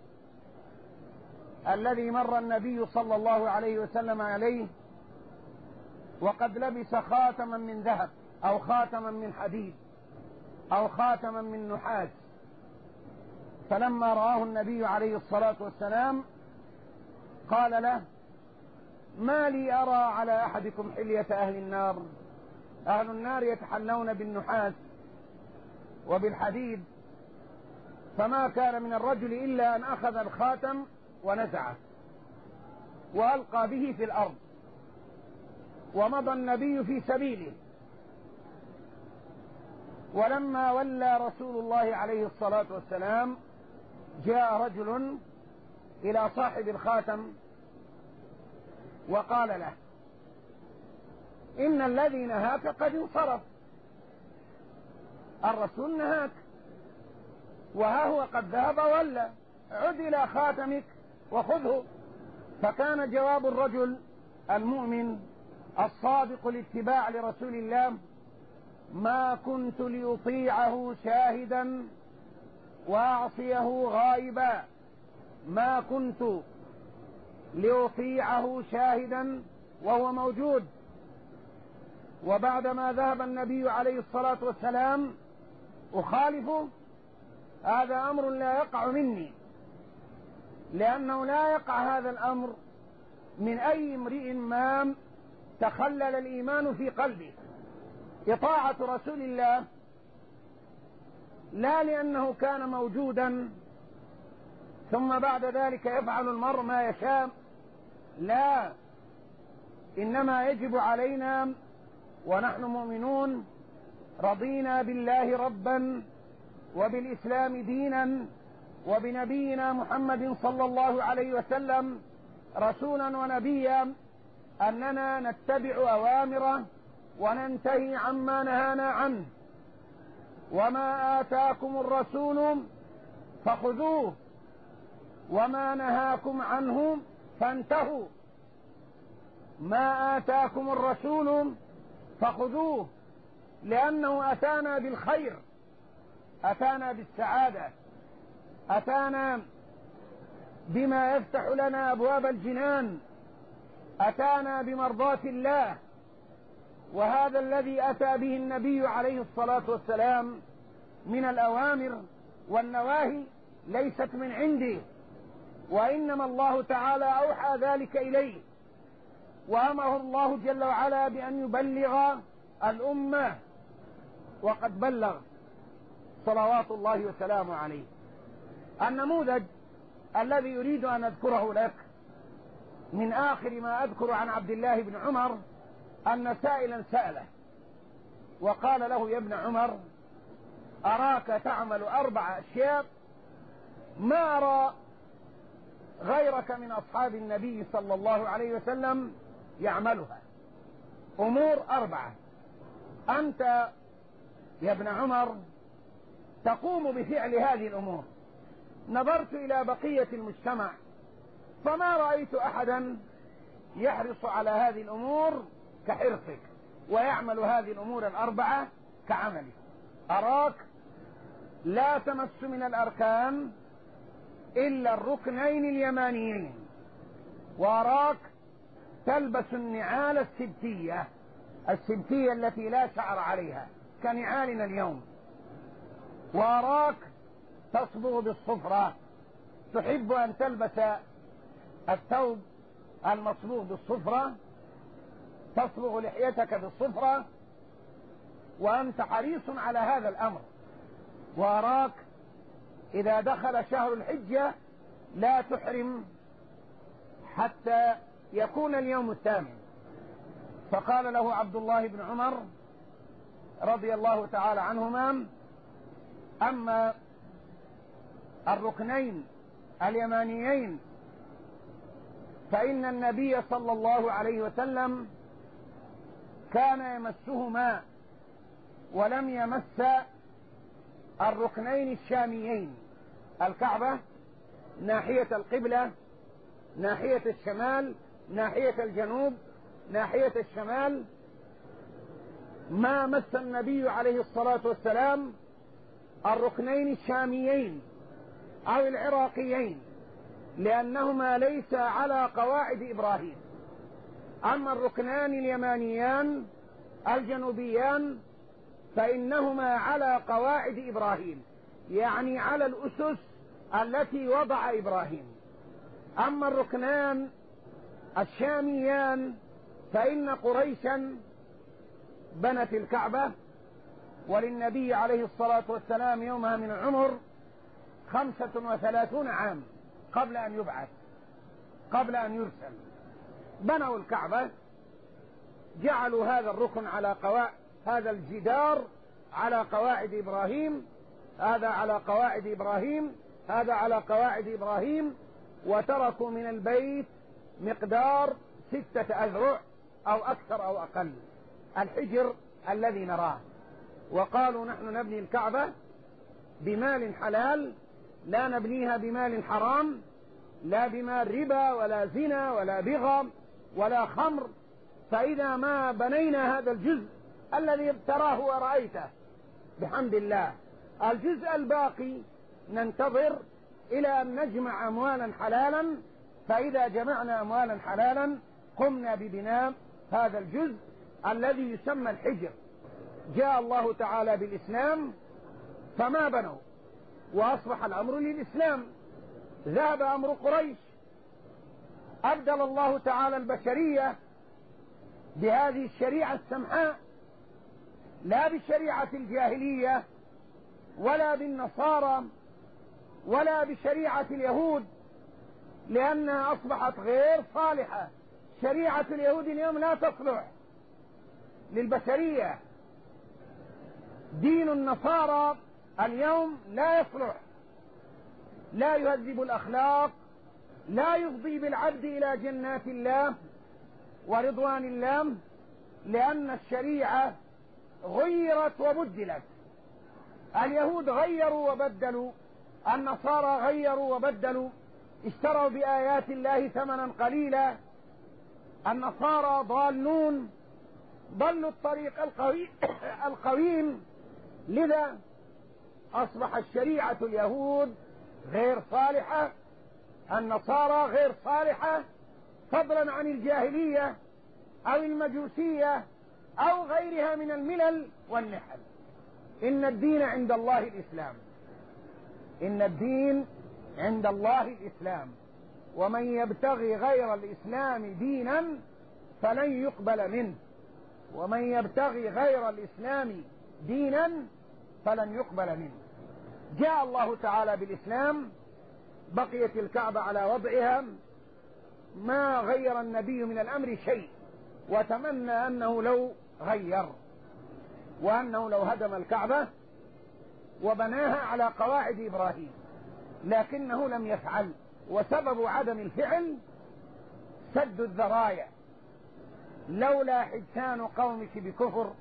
الذي مر النبي صلى الله عليه وسلم عليه وقد لبس خاتما من ذهب أو خاتما من حديد أو خاتما من نحاس، فلما رآه النبي عليه الصلاة والسلام قال له: ما لي أرى على أحدكم حلية أهل النار. أهل النار يتحلون بالنحاس وبالحديد، فما كان من الرجل إلا أن أخذ الخاتم ونزعه وألقى به في الأرض، ومضى النبي في سبيله. ولما ولى رسول الله عليه الصلاة والسلام جاء رجل إلى صاحب الخاتم وقال له: إن الذي نهاك قد انصرف، الرسول نهاك وها هو قد ذهب وولى، عد إلى خاتمك وخذه. فكان جواب الرجل المؤمن الصادق الاتباع لرسول الله: ما كنت لأطيعه شاهدا وأعصيه غائبا. ما كنت لأطيعه شاهدا وهو موجود، وبعدما ذهب النبي عليه الصلاة والسلام أخالفه. هذا أمر لا يقع مني، لأنه لا يقع هذا الأمر من أي امرئ ما تخلل الإيمان في قلبه. إطاعة رسول الله لا لأنه كان موجودا ثم بعد ذلك يفعل المرء ما يشاء، لا، إنما يجب علينا ونحن مؤمنون رضينا بالله ربا وبالإسلام دينا وبنبينا محمد صلى الله عليه وسلم رسولا ونبيا أننا نتبع أوامره وننتهي عما نهانا عنه. وما آتاكم الرسول فخذوه وما نهاكم عنه فانتهوا. ما آتاكم الرسول فخذوه، لأنه أتانا بالخير، أتانا بالسعادة، أتانا بما يفتح لنا أبواب الجنان، أتانا بمرضاة الله. وهذا الذي أتى به النبي عليه الصلاة والسلام من الأوامر والنواهي ليست من عندي، وإنما الله تعالى أوحى ذلك إليه، وأمره الله جل وعلا بأن يبلغ الأمة، وقد بلغ صلوات الله وسلامه عليه. النموذج الذي يريد أن أذكره لك من آخر ما أذكر عن عبد الله بن عمر أن سائلا سأله وقال له: يا ابن عمر، أراك تعمل 4 أشياء ما أرى غيرك من أصحاب النبي صلى الله عليه وسلم يعملها، أمور 4 أنت يا ابن عمر تقوم بفعل هذه الأمور. نظرت إلى بقية المجتمع فما رأيت أحدا يحرص على هذه الأمور كحرصك ويعمل هذه الأمور 4 كعملك. أراك لا تمس من الأركان إلا الركنين اليمانيين، وأراك تلبس النعال السبتية التي لا شعر عليها كنعالنا اليوم، وأراك تصبغ بالصفرة، تحب أن تلبس الثوب المصبوغ بالصفرة، تصبغ لحيتك بالصفرة، وأنت حريص على هذا الأمر. وأراك إذا دخل شهر الحجة لا تحرم حتى يكون اليوم 8. فقال له عبد الله بن عمر رضي الله تعالى عنهما: أما الركنين اليمانيين فإن النبي صلى الله عليه وسلم كان يمسهما ولم يمس الركنين الشاميين، الكعبة ناحية القبلة، ناحية الشمال، ناحية الجنوب، ناحية الشمال. ما مس النبي عليه الصلاة والسلام الركنين الشاميين أو العراقيين، لأنهما ليس على قواعد إبراهيم. أما الركنان اليمانيان الجنوبيان فإنهما على قواعد إبراهيم، يعني على الأسس التي وضع إبراهيم. أما الركنان الشاميان فإن قريشا بنت الكعبة، وللنبي عليه الصلاة والسلام يومها من العمر 35 عام قبل أن يبعث، قبل أن يرسل. بنوا الكعبة، جعلوا هذا الركن على هذا الجدار على قواعد إبراهيم، هذا على قواعد إبراهيم، هذا على قواعد إبراهيم، وتركوا من البيت مقدار 6 أذرع أو أكثر أو أقل، الحجر الذي نراه. وقالوا: نحن نبني الكعبة بمال حلال، لا نبنيها بمال حرام، لا بمال ربا ولا زنا ولا بغى ولا خمر. فإذا ما بنينا هذا الجزء الذي تراه ورأيته بحمد الله، الجزء الباقي ننتظر إلى أن نجمع أموالا حلالا، فإذا جمعنا أموالا حلالا قمنا ببناء هذا الجزء الذي يسمى الحجر. جاء الله تعالى بالإسلام فما بنوا، وأصبح الأمر للإسلام. ذهب أمر قريش، أبدل الله تعالى البشرية بهذه الشريعة السمحاء، لا بالشريعة الجاهلية ولا بالنصارى ولا بشريعة اليهود، لأنها أصبحت غير صالحة. شريعة اليهود اليوم لا تصلح للبشرية، دين النصارى اليوم لا يصلح، لا يهذب الأخلاق، لا يفضي بالعبد إلى جنات الله ورضوان الله، لأن الشريعة غيرت وبدلت. اليهود غيروا وبدلوا، النصارى غيروا وبدلوا، اشتروا بآيات الله ثمنا قليلا، النصارى ضالون ضلوا الطريق القويم، لذا أصبحت شريعة اليهود غير صالحة، النصارى غير صالحة، فضلا عن الجاهلية أو المجوسية أو غيرها من الملل والنحل. إن الدين عند الله الإسلام، إن الدين عند الله الإسلام، ومن يبتغي غير الإسلام دينا فلن يقبل منه، ومن يبتغي غير الإسلام دينا فلن يقبل منه. جاء الله تعالى بالإسلام، بقيت الكعبة على وضعها، ما غير النبي من الأمر شيء، وتمنى أنه لو غير، وأنه لو هدم الكعبة وبناها على قواعد إبراهيم، لكنه لم يفعل، وسبب عدم الفعل سد الذرايع. لولا حدثان قومك بكفر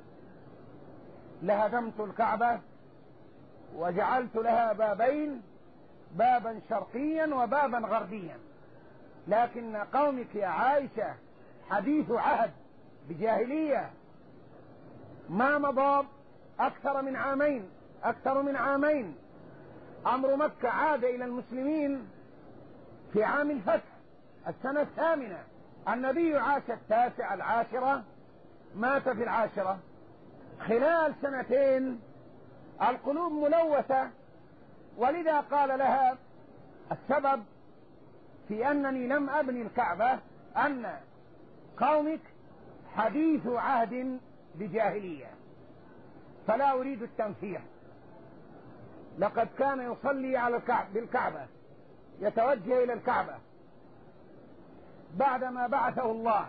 لهدمت الكعبة وجعلت لها بابين، بابا شرقيا وبابا غربيا، لكن قومك يا عائشة حديث عهد بجاهلية، ما مضى أكثر من عامين أمر مكة عاد إلى المسلمين في عام الفتح السنة 8، النبي عاش 9 10، مات في 10، خلال 2 القلوب ملوثة. ولذا قال لها السبب في أنني لم أبني الكعبة أن قومك حديث عهد بجاهلية، فلا أريد التمثيل. لقد كان يصلي على بالكعبة، يتوجه إلى الكعبة بعدما بعثه الله،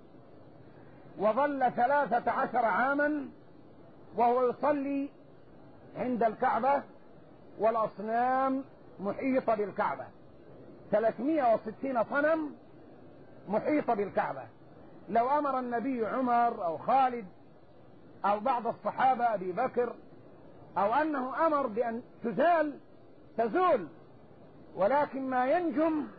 وظل 13 عاما وهو يصلي عند الكعبة والأصنام محيطة بالكعبة، 360 صنم محيطة بالكعبة. لو أمر النبي عمر أو خالد أو بعض الصحابة أبي بكر أو أنه أمر بأن تزول، ولكن ما ينجم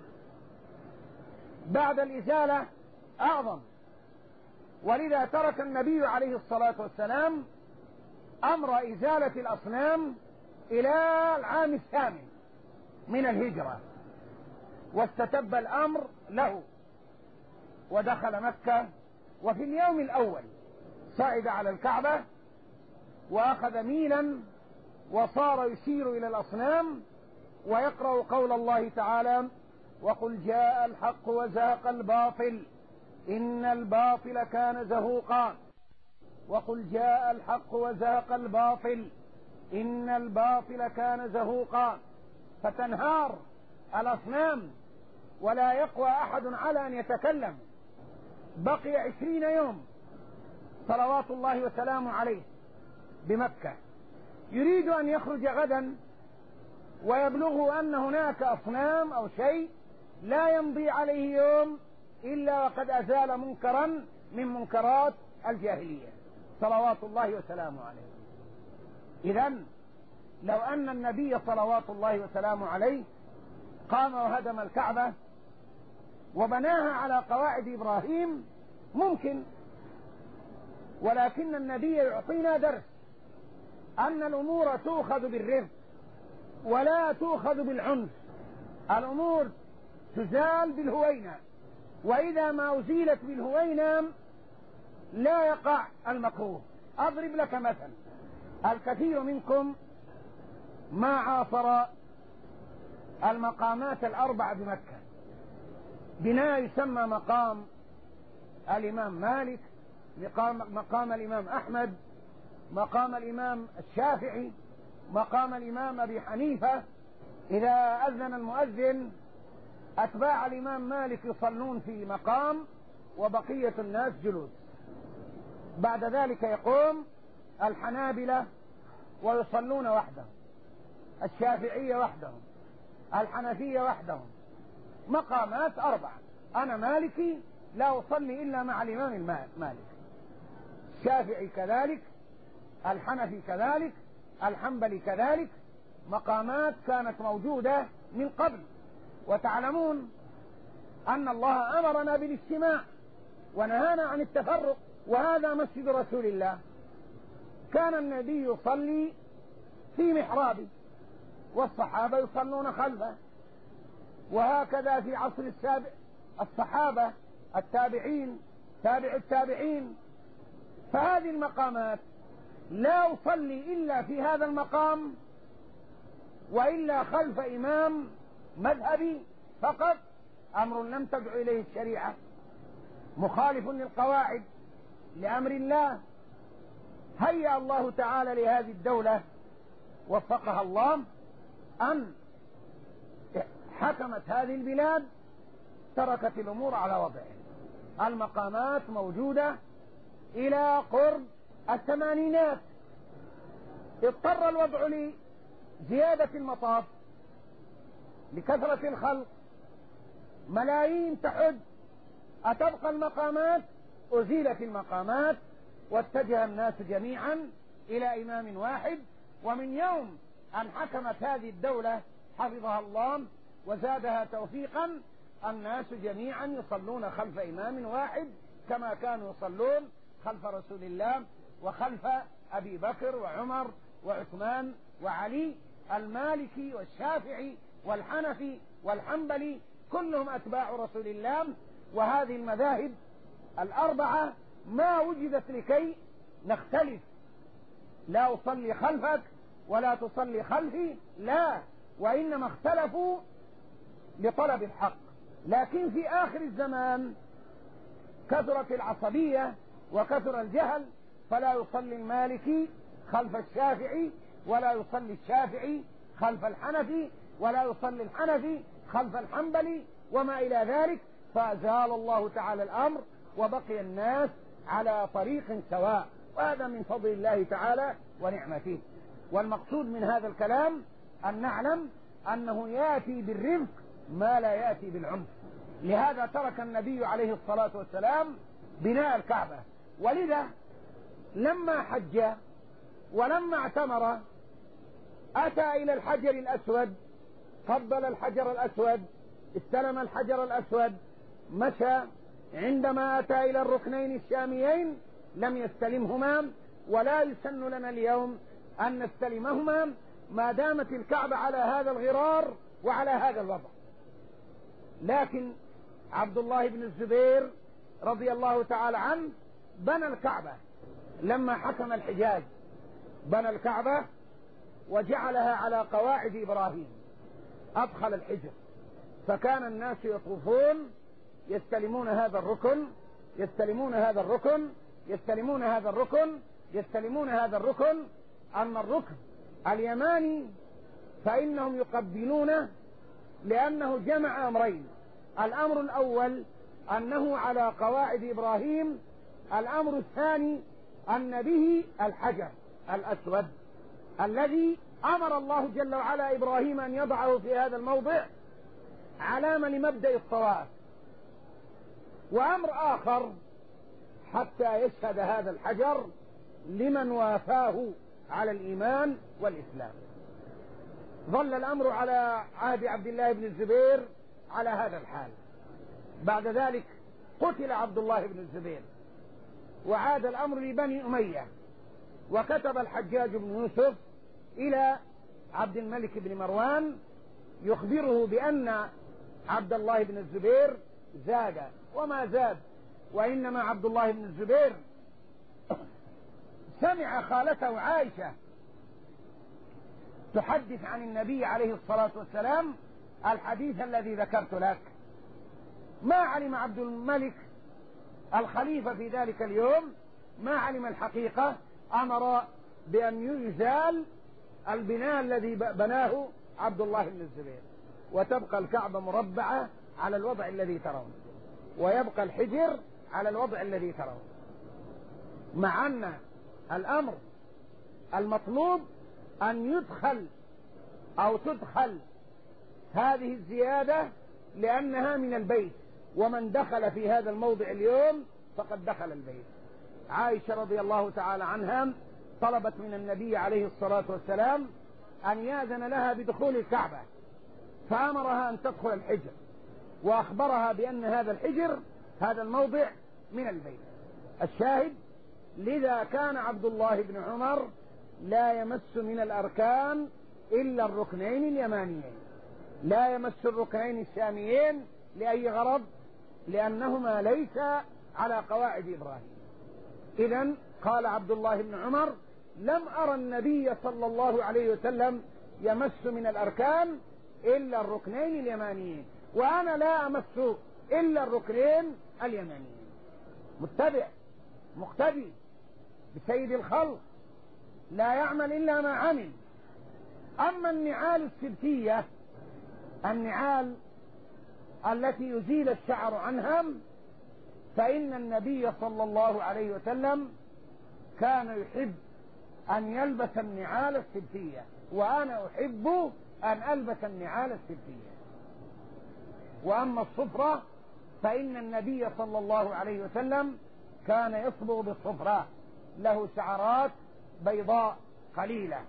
بعد الإزالة أعظم. ولذا ترك النبي عليه الصلاة والسلام أمر إزالة الأصنام إلى العام 8 من الهجرة، واستتب الأمر له ودخل مكة. وفي اليوم الأول صعد على الكعبة وأخذ ميلا وصار يشير إلى الأصنام ويقرأ قول الله تعالى: وقل جاء الحق وزهق الباطل إن الباطل كان زهوقا. وقل جاء الحق وزهق الباطل إن الباطل كان زهوقا. فتنهار الأصنام ولا يقوى أحد على أن يتكلم. بقي 20 يوم صلوات الله وسلامه عليه بمكة، يريد أن يخرج غدا ويبلغه أن هناك أصنام أو شيء، لا يمضي عليه يوم إلا وقد أزال منكرا من منكرات الجاهلية صلوات الله وسلامه عليه. إذن لو أن النبي صلوات الله وسلامه عليه قام وهدم الكعبة وبناها على قواعد إبراهيم ممكن، ولكن النبي يعطينا درس أن الأمور تؤخذ بالرفق ولا تؤخذ بالعنف، الأمور تزال بالهوينة، وإذا ما أزيلت بالهوينة لا يقع المكروه. أضرب لك مثل، الكثير منكم ما عاصر المقامات ال4 بمكة، بناء يسمى مقام الإمام مالك، مقام الإمام أحمد، مقام الإمام الشافعي، مقام الإمام أبي حنيفة. إذا أذن المؤذن أتباع الإمام مالك يصلون في مقام وبقية الناس جلوس، بعد ذلك يقوم الحنابلة ويصلون وحدهم، الشافعية وحدهم، الحنفية وحدهم، مقامات 4، أنا مالكي لا أصلي إلا مع الإمام مالك، الشافعي كذلك، الحنفي كذلك، الحنبلي كذلك، مقامات كانت موجودة من قبل. وتعلمون أن الله أمرنا بالاجتماع ونهانا عن التفرق. وهذا مسجد رسول الله، كان النبي يصلي في محرابه والصحابة يصلون خلفه، وهكذا في عصر الصحابة التابعين تابع التابعين. فهذه المقامات لا أصلي إلا في هذا المقام وإلا خلف إمام مذهبي فقط، أمر لم تدع إليه الشريعة، مخالف للقواعد لأمر الله. هيأ الله تعالى لهذه الدولة وفقها الله أن حكمت هذه البلاد، تركت الأمور على وضعها. المقامات موجودة إلى قرب الثمانينات. اضطر الوضع لزيادة المطاف لكثرة الخلق، ملايين تحج، أتبقى المقامات؟ أزيلت المقامات واتجه الناس جميعا إلى إمام واحد. ومن يوم أن حكمت هذه الدولة حفظها الله وزادها توفيقا، الناس جميعا يصلون خلف إمام واحد كما كانوا يصلون خلف رسول الله وخلف أبي بكر وعمر وعثمان وعلي، المالكي والشافعي والحنفي والحنبلي، كلهم أتباع رسول الله. وهذه المذاهب الأربعة ما وجدت لكي نختلف، لا أصلي خلفك ولا تصلي خلفي، لا، وإنما اختلفوا لطلب الحق. لكن في آخر الزمان كثرت العصبية وكثر الجهل، فلا يصلي المالكي خلف الشافعي، ولا يصلي الشافعي خلف الحنفي، ولا يصلي الحنفي خلف الحنبلي وما إلى ذلك. فأزال الله تعالى الأمر وبقي الناس على طريق سواء، وهذا من فضل الله تعالى ونعمته. والمقصود من هذا الكلام أن نعلم أنه يأتي بالرفق ما لا يأتي بالعنف. لهذا ترك النبي عليه الصلاة والسلام بناء الكعبة، ولذا لما حج ولما اعتمر أتى إلى الحجر الأسود، قبل الحجر الأسود، استلم الحجر الأسود، مشى. عندما أتى إلى الركنين الشاميين لم يستلمهما، ولا يسن لنا اليوم أن نستلمهما ما دامت الكعبة على هذا الغرار وعلى هذا الوضع. لكن عبد الله بن الزبير رضي الله تعالى عنه بنى الكعبة لما حكم الحجاز، بنى الكعبة وجعلها على قواعد إبراهيم، أدخل الحجر، فكان الناس يطوفون يستلمون هذا الركن، يستلمون هذا الركن، يستلمون هذا الركن، يستلمون هذا الركن. أما الركن اليماني فإنهم يقبلونه لأنه جمع أمرين: الأمر الأول أنه على قواعد إبراهيم، الأمر الثاني أن به الحجر الأسود الذي أمر الله جل وعلا إبراهيم أن يضعه في هذا الموضع علامة لمبدأ الطواف. وأمر آخر حتى يشهد هذا الحجر لمن وافاه على الإيمان والإسلام. ظل الأمر على عهد عبد الله بن الزبير على هذا الحال. بعد ذلك قتل عبد الله بن الزبير وعاد الأمر لبني أمية، وكتب الحجاج بن يوسف إلى عبد الملك بن مروان يخبره بأن عبد الله بن الزبير زاد، وما زاد، وإنما عبد الله بن الزبير سمع خالته عائشة تحدث عن النبي عليه الصلاة والسلام الحديث الذي ذكرت لك. ما علم عبد الملك الخليفة في ذلك اليوم، ما علم الحقيقة، أمر بأن يزال البناء الذي بناه عبد الله بن الزبير، وتبقى الكعبة مربعة على الوضع الذي ترون، ويبقى الحجر على الوضع الذي ترون، مع أن الأمر المطلوب أن يدخل أو تدخل هذه الزيادة لأنها من البيت، ومن دخل في هذا الموضع اليوم فقد دخل البيت. عائشة رضي الله تعالى عنها طلبت من النبي عليه الصلاة والسلام أن يأذن لها بدخول الكعبة، فأمرها أن تدخل الحجر، وأخبرها بأن هذا الحجر، هذا الموضع من البيت. الشاهد: لذا كان عبد الله بن عمر لا يمس من الأركان إلا الركنين اليمانيين، لا يمس الركنين الشاميين. لأي غرض؟ لأنهما ليس على قواعد إبراهيم. إذن قال عبد الله بن عمر: لم أرى النبي صلى الله عليه وسلم يمس من الأركان إلا الركنين اليمانيين، وأنا لا أمس إلا الركنين اليمانيين. متبع مقتدي بسيد الخلق، لا يعمل إلا ما عمل. أما النعال السبتية، النعال التي يزيل الشعر عنها، فإن النبي صلى الله عليه وسلم كان يحب أن يلبس النعال السبتية، وأنا أحب أن ألبس النعال السبتية. وأما الصفرة فإن النبي صلى الله عليه وسلم كان يصبغ بالصفرة، له شعرات بيضاء قليلة،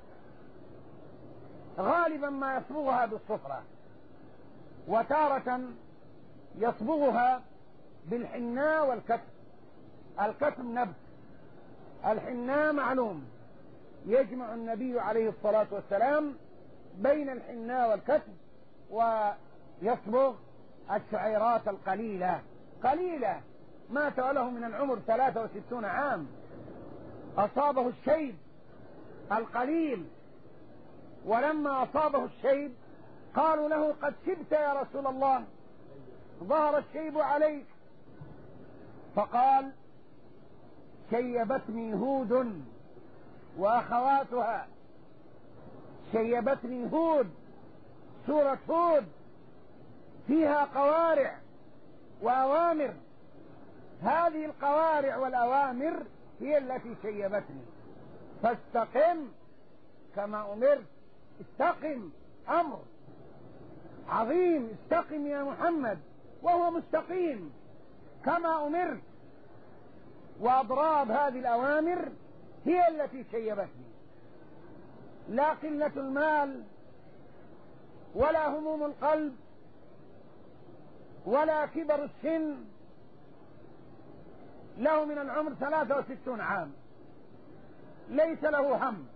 غالبا ما يصبغها بالصفرة، وتارة يصبغها بالحناء والكتم. الكتم نبت، الحناء معلوم، يجمع النبي عليه الصلاة والسلام بين الحناء والكتم، ويصبغ الشعيرات القليلة قليلة. مات وله من العمر 63 عام، أصابه الشيب القليل، ولما أصابه الشيب قالوا له: قد شبت يا رسول الله، ظهر الشيب عليك. فقال: شيبتني هود وأخواتها. شيبتني هود، سورة هود فيها قوارع وأوامر، هذه القوارع والأوامر هي التي شيبتني. فاستقم كما أمرت. استقم، أمر عظيم. استقم يا محمد، وهو مستقيم كما أمرت. وأضراب هذه الأوامر هي التي شيبتني، لا قلة المال ولا هموم القلب ولا كبر السن. له من العمر 63 عام، ليس له هم.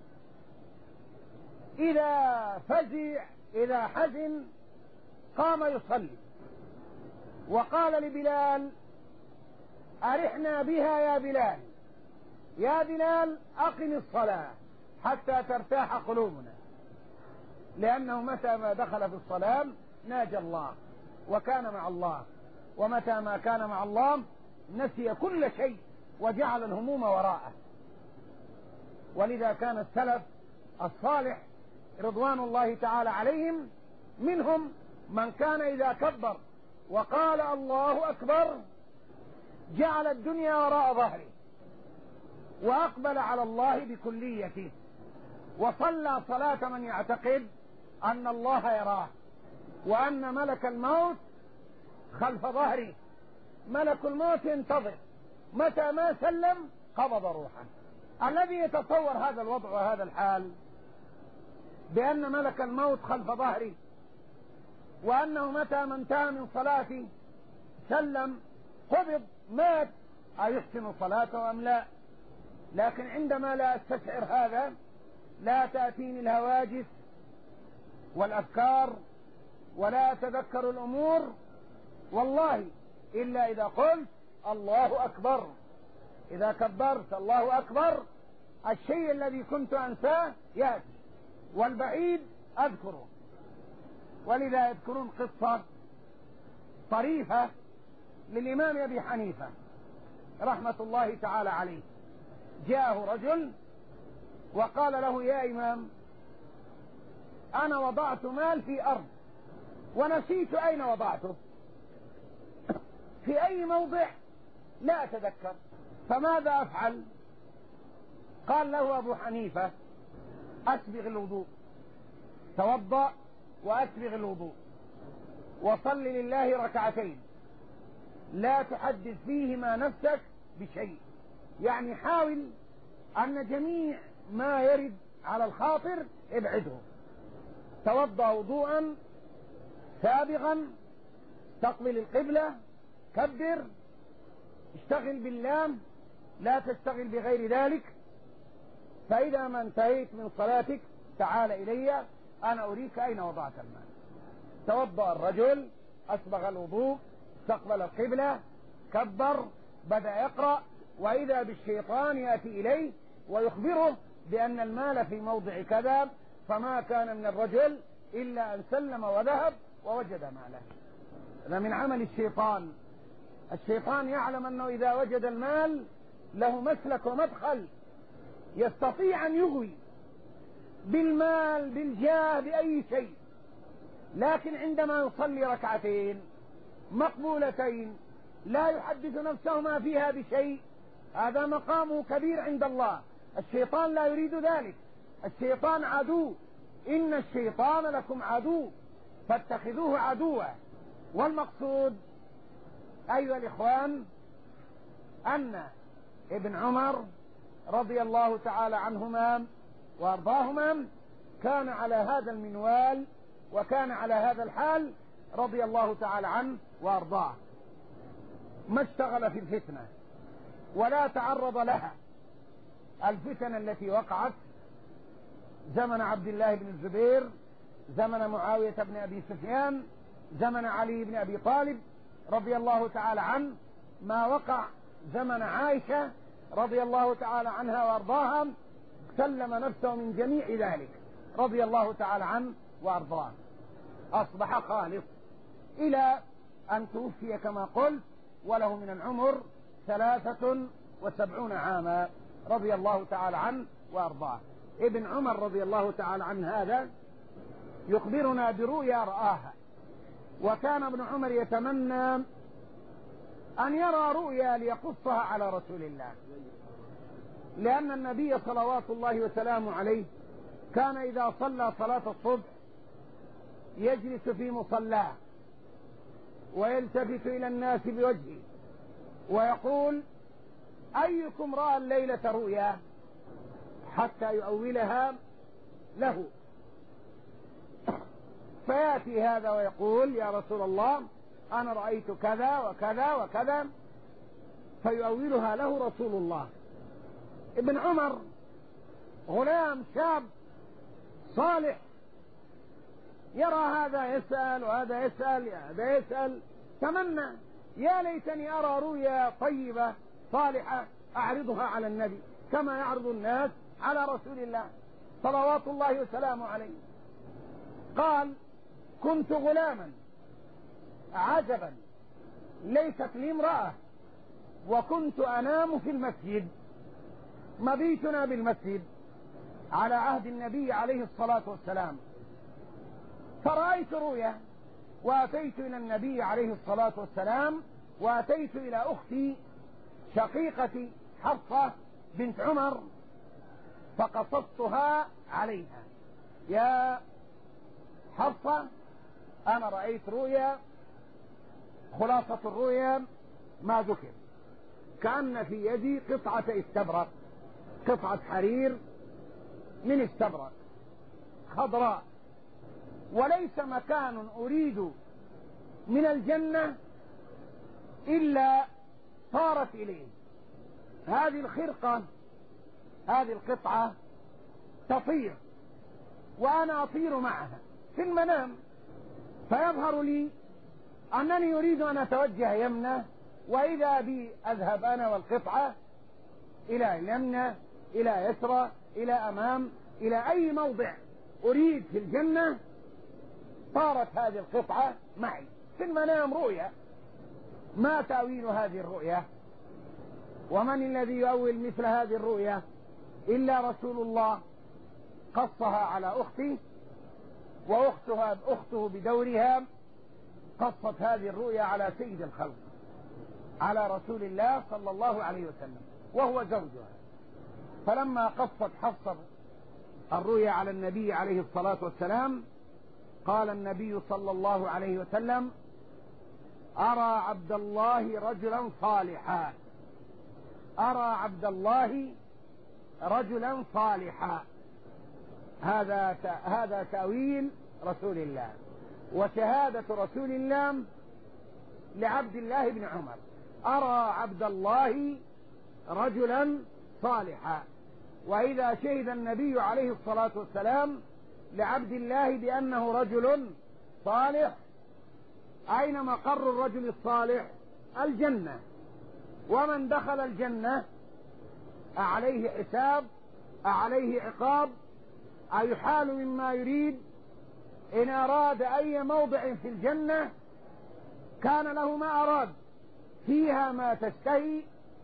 إذا فزع، إذا حزن، قام يصلي، وقال لبلال: أرحنا بها يا بلال، يا بلال أقم الصلاة حتى ترتاح قلوبنا. لأنه متى ما دخل في الصلاة ناجى الله وكان مع الله، ومتى ما كان مع الله نسي كل شيء وجعل الهموم وراءه. ولذا كان السلف الصالح رضوان الله تعالى عليهم منهم من كان إذا كبر وقال الله أكبر جعل الدنيا وراء ظهره، وأقبل على الله بكليته، وصلى صلاة من يعتقد أن الله يراه، وأن ملك الموت خلف ظهره. ملك الموت ينتظر، متى ما سلم قبض روحه. الذي يتصور هذا الوضع وهذا الحال بأن ملك الموت خلف ظهري، وأنه متى ما انتهى من صلاتي سلم قبض مات، أيحسن صلاته أم لا؟ لكن عندما لا أستشعر هذا لا تأتيني الهواجس والأفكار ولا أتذكر الأمور والله إلا إذا قلت الله أكبر. إذا كبرت الله أكبر الشيء الذي كنت أنساه يأتي، والبعيد أذكره. ولذا يذكرون قصة طريفة للإمام أبي حنيفة رحمة الله تعالى عليه. جاءه رجل وقال له: يا إمام، أنا وضعت مال في أرض ونسيت أين وضعته، في أي موضع لا أتذكر، فماذا أفعل؟ قال له أبو حنيفة: أسبغ الوضوء، توضأ وأسبغ الوضوء، وصل لله ركعتين، لا تحدث فيهما نفسك بشيء. يعني حاول أن جميع ما يرد على الخاطر ابعده. توضأ وضوءا سابغا، تقبل القبلة، كبر، اشتغل باللام، لا تشتغل بغير ذلك. فإذا ما انتهيت من صلاتك تعال إلي، أنا أريك أين وضعت المال. توضأ الرجل، أسبغ الوضوء، استقبل القبلة، كبر، بدأ يقرأ، وإذا بالشيطان يأتي إليه ويخبره بأن المال في موضع كذا، فما كان من الرجل إلا أن سلم وذهب ووجد ماله. هذا من عمل الشيطان. الشيطان يعلم أنه إذا وجد المال له مسلك ومدخل، يستطيع أن يغوي بالمال بالجاه بأي شيء. لكن عندما يصلي ركعتين مقبولتين لا يحدث نفسه ما فيها بشيء، هذا مقامه كبير عند الله. الشيطان لا يريد ذلك. الشيطان عدو، إن الشيطان لكم عدو فاتخذوه عدوا. والمقصود أيها الإخوان أن ابن عمر رضي الله تعالى عنهما وأرضاهما كان على هذا المنوال وكان على هذا الحال رضي الله تعالى عنه وأرضاه. ما اشتغل في الفتنة ولا تعرض لها، الفتن التي وقعت زمن عبد الله بن الزبير، زمن معاوية بن أبي سفيان، زمن علي بن أبي طالب رضي الله تعالى عنه، ما وقع زمن عائشة رضي الله تعالى عنها وأرضاها، سلم نفسه من جميع ذلك رضي الله تعالى عنه وأرضاه، أصبح خالص إلى أن توفي كما قلت وله من العمر 73 عاما رضي الله تعالى عنه وأرضاه. ابن عمر رضي الله تعالى عنه هذا يخبرنا برؤيا رآها، وكان ابن عمر يتمنى أن يرى رؤيا ليقصها على رسول الله، لأن النبي صلوات الله وسلامه عليه كان إذا صلى صلاة الصبح يجلس في مصلاه ويلتفت إلى الناس بوجهه ويقول أيكم رأى الليلة رؤيا، حتى يؤولها له. فيأتي هذا ويقول يا رسول الله أنا رأيت كذا وكذا وكذا، فيؤولها له رسول الله. ابن عمر غلام شاب صالح يرى هذا يسأل وهذا يسأل هذا يسأل، تمنى يا ليتني أرى رؤيا طيبة صالحة أعرضها على النبي كما يعرض الناس على رسول الله صلوات الله وسلامه عليه. قال كنت غلاما عجبا ليست لي امرأة، وكنت أنام في المسجد، مبيتنا بالمسجد على عهد النبي عليه الصلاة والسلام، فرأيت رؤيا وأتيت إلى النبي عليه الصلاة والسلام، وأتيت إلى أختي شقيقتي حفصة بنت عمر فقصصتها عليها، يا حفصة أنا رأيت رؤيا، خلاصة الرؤيا ما ذكر، كأن في يدي قطعة استبرق، قطعة حرير من استبرق خضراء، وليس مكان أريد من الجنة إلا صارت إليه هذه الخرقة، هذه القطعة تطير وأنا أطير معها في المنام، فيظهر لي أنني أريد أن أتوجه يمنى، وإذا بي أذهب أنا والقطعة إلى اليمنى إلى يسرى إلى أمام إلى أي موضع أريد في الجنة، طارت هذه القطعة معي في المنام رؤيا. ما تأويل هذه الرؤيا؟ ومن الذي يؤول مثل هذه الرؤيا إلا رسول الله، قصها على أختي، أخته بدورها قصت هذه الرؤيا على سيد الخلق على رسول الله صلى الله عليه وسلم وهو زوجها. فلما قصت حفصة الرؤيا على النبي عليه الصلاة والسلام قال النبي صلى الله عليه وسلم أرى عبد الله رجلا صالحا، أرى عبد الله رجلا صالحا. هذا تأويل رسول الله وشهادة رسول الله لعبد الله بن عمر. أرى عبد الله رجلا صالحا. وإذا شهد النبي عليه الصلاة والسلام لعبد الله بأنه رجل صالح، أين مقر الرجل الصالح؟ الجنة. ومن دخل الجنة أعليه حساب، أعليه عقاب، أيحال مما يريد؟ إن أراد أي موضع في الجنة كان له ما أراد، فيها ما تشتهي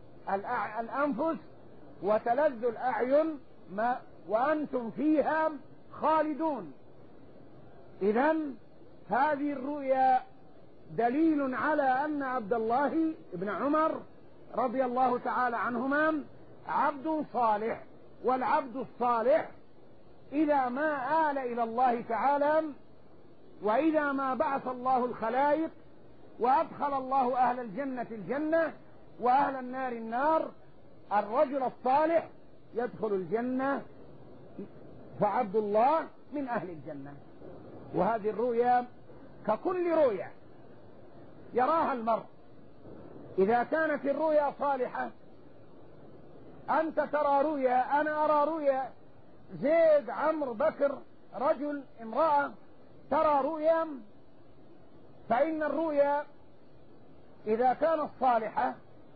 الأنفس وتلذ الأعين وأنتم فيها خالدون. إذن هذه الرؤيا دليل على أن عبد الله بن عمر رضي الله تعالى عنهما عبد صالح. والعبد الصالح إذا ما آل إلى الله تعالى، وإذا ما بعث الله الخلائق وأدخل الله أهل الجنة الجنة وأهل النار النار، الرجل الصالح يدخل الجنة، فعبد الله من أهل الجنة. وهذه الرؤيا ككل رؤيا يراها المرء. إذا كانت الرؤيا صالحة، أنت ترى رؤيا، أنا أرى رؤيا، زيد، عمرو، بكر، رجل، امرأة ترى رؤيا، فإن الرؤيا إذا كانت صالحة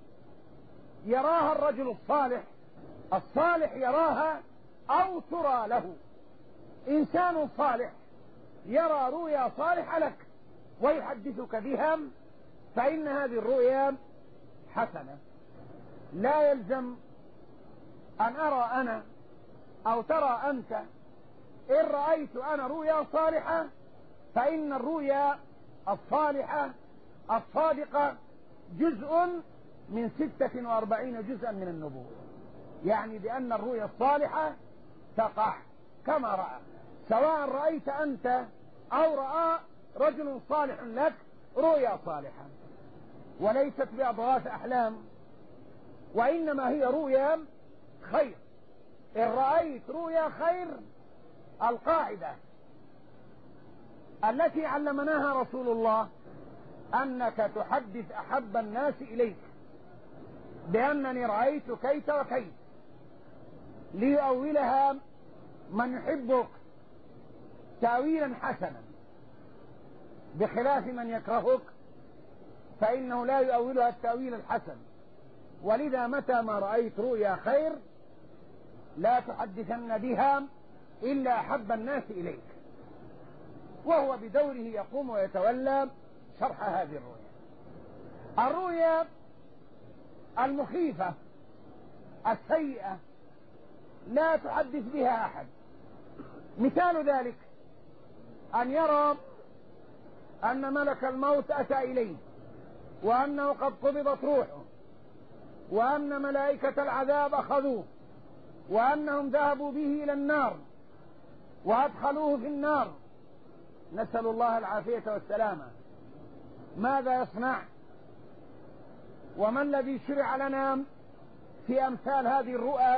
يراها الرجل الصالح، الصالح يراها أو ترى له. إنسان صالح يرى رؤيا صالحة لك ويحدثك بها، فإن هذه الرؤيا حسنة. لا يلزم أن أرى أنا أو ترى أنت. إن رأيت أنا رؤيا صالحة فإن الرؤيا الصالحة الصادقة جزء من 46 جزءا من النبوة، يعني بأن الرؤيا الصالحة تقع كما رأى، سواء رأيت أنت أو رأى رجل صالح لك رؤيا صالحة، وليست بأضغاث أحلام، وإنما هي رؤيا خير. إن رأيت رؤيا خير، القاعدة التي علمناها رسول الله أنك تحدث أحب الناس إليك بأنني رأيت كيت وكيت، ليؤولها من يحبك تأويلا حسنا، بخلاف من يكرهك فإنه لا يؤولها التأويل الحسن. ولذا متى ما رأيت رؤيا خير لا تحدثن بها إلا أحب الناس إليك، وهو بدوره يقوم ويتولى شرح هذه الرؤيا. الرؤيا المخيفة السيئة لا تحدث بها أحد. مثال ذلك أن يرى أن ملك الموت أتى إليه، وأنه قد قبضت روحه، وأن ملائكة العذاب أخذوه، وأنهم ذهبوا به إلى النار وأدخلوه في النار، نسأل الله العافية والسلامة. ماذا يصنع؟ وما الذي شرع لنا في أمثال هذه الرؤى؟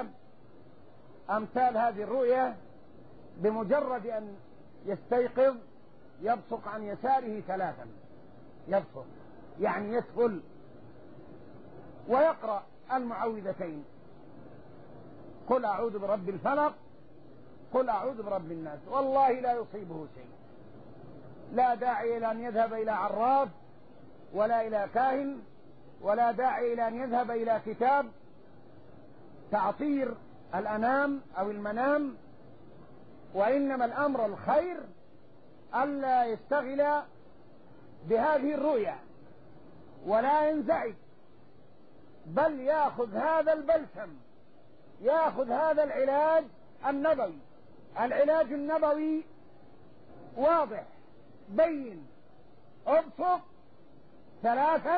أمثال هذه الرؤيا بمجرد أن يستيقظ يبصق عن يساره 3، يبصق يعني يسهل، ويقرأ المعوذتين: قل أعوذ برب الفلق، قل أعوذ برب الناس. والله لا يصيبه شيء، لا داعي إلى أن يذهب إلى عراف ولا إلى كاهن، ولا داعي إلى أن يذهب إلى كتاب تعطير الأنام أو المنام، وإنما الأمر الخير ألا يشتغل بهذه الرؤيا ولا ينزعج، بل يأخذ هذا البلسم، يأخذ هذا العلاج النبوي. العلاج النبوي واضح بين: ابصق 3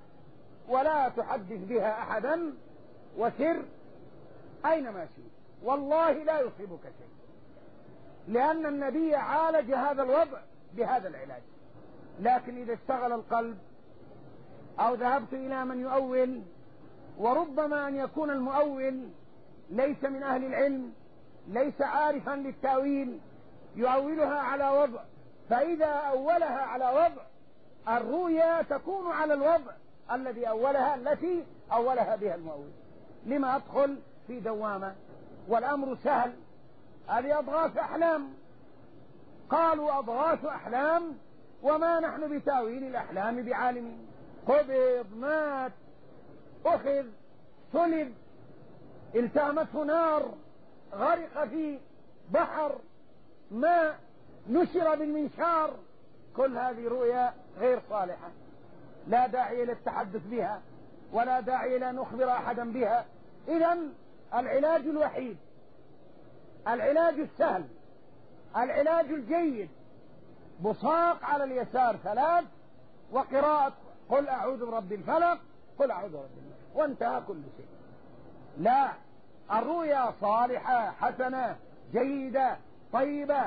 ولا تحدث بها أحدا، وسر أينما شئت، والله لا يصيبك شيء، لأن النبي عالج هذا الوضع بهذا العلاج. لكن إذا اشتغل القلب أو ذهبت إلى من يؤول، وربما أن يكون المؤول ليس من أهل العلم، ليس عارفا للتأويل، يؤولها على وضع، فإذا أولها على وضع الرؤيا تكون على الوضع التي أولها بها المؤول. لما أدخل في دوامة والأمر سهل؟ هذه أضغاث أحلام. قالوا أضغاث أحلام وما نحن بتاويل الأحلام بعالمين. قبض، مات، أخذ، صلب، التهمته نار، غرق في بحر، ماء، نشر بالمنشار. كل هذه رؤيا غير صالحة، لا داعي للتحدث بها ولا داعي لا نخبر أحدا بها. إذن العلاج الوحيد، العلاج السهل، العلاج الجيد، بصاق على اليسار 3 وقراءة قل أعوذ برب الفلق، قل أعوذ برب الناس، وانتهى كل شيء. لا، الرؤيا صالحة حسنة جيدة طيبة.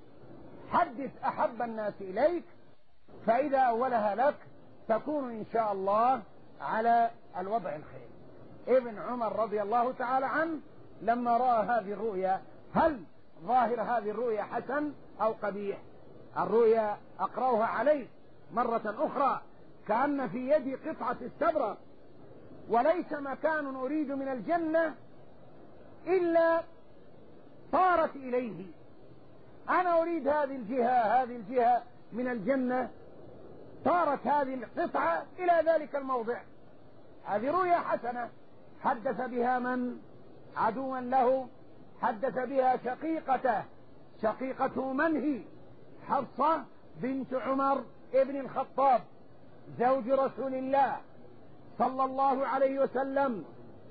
حدث أحب الناس إليك، فإذا أولها لك تكون إن شاء الله على الوضع الخير. ابن عمر رضي الله تعالى عنه لما رأى هذه الرؤيا، هل ظاهر هذه الرؤيا حسن أو قبيح؟ الرؤيا أقرأها عليه مرة أخرى كأن في يدي قطعة استبرق، وليس مكان أريد من الجنة إلا طارت إليه. أنا أريد هذه الجهة من الجنة، طارت هذه القطعة إلى ذلك الموضع. هذه رؤيا حسنة. حدث بها من؟ عدوا له. حدث بها شقيقته من هي؟ حفصة بنت عمر ابن الخطاب زوج رسول الله صلى الله عليه وسلم.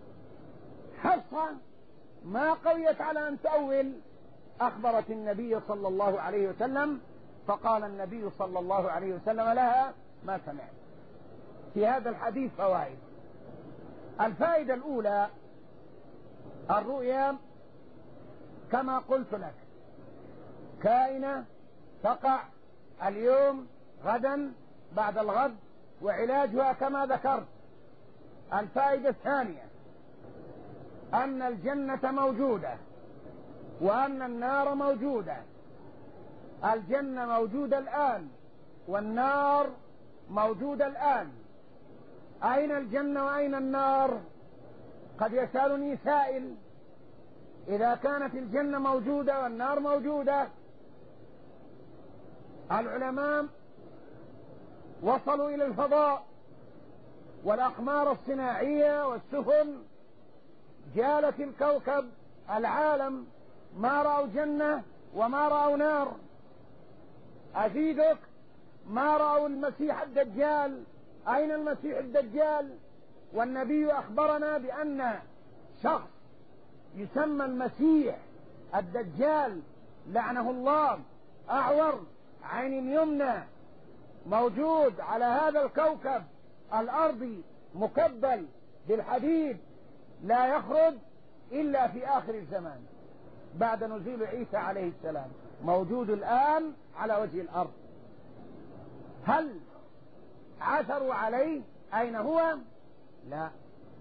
حفصة ما قويت على أن تأول، أخبرت النبي صلى الله عليه وسلم، فقال النبي صلى الله عليه وسلم لها ما سمعت. في هذا الحديث فوائد. الفائدة الأولى، الرؤيا كما قلت لك كائنة تقع اليوم، غدا، بعد الغد، وعلاجها كما ذكرت. الفائدة الثانية أن الجنة موجودة وأن النار موجودة. الجنة موجودة الآن والنار موجودة الآن. أين الجنة وأين النار؟ قد يسألني سائل، إذا كانت الجنة موجودة والنار موجودة، العلماء وصلوا إلى الفضاء والأقمار الصناعية والسفن جالت الكوكب العالم، ما رأوا جنة وما رأوا نار. أزيدك، ما رأوا المسيح الدجال. أين المسيح الدجال؟ والنبي أخبرنا بأن شخص يسمى المسيح الدجال لعنه الله، أعور، عين يمنى، موجود على هذا الكوكب الأرضي، مكبل بالحديد، لا يخرج إلا في آخر الزمان بعد نزول عيسى عليه السلام. موجود الآن على وجه الأرض. هل عثروا عليه؟ أين هو؟ لا.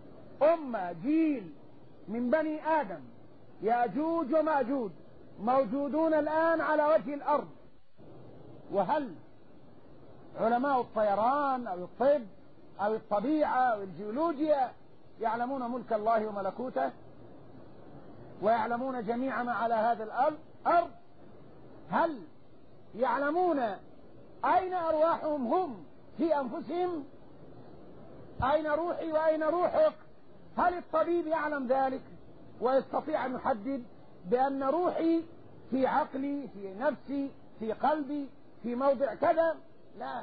جيل من بني آدم، يأجوج ومأجوج، موجودون الآن على وجه الأرض. وهل علماء الطيران أو الطب أو الطبيعة أو الجيولوجيا يعلمون ملك الله وملكوته ويعلمون جميع ما على هذا الأرض؟ هل يعلمون أين أرواحهم هم في أنفسهم؟ أين روحي وأين روحك؟ هل الطبيب يعلم ذلك ويستطيع أن يحدد بأن روحي في عقلي، في نفسي، في قلبي، في موضع كذا؟ لا،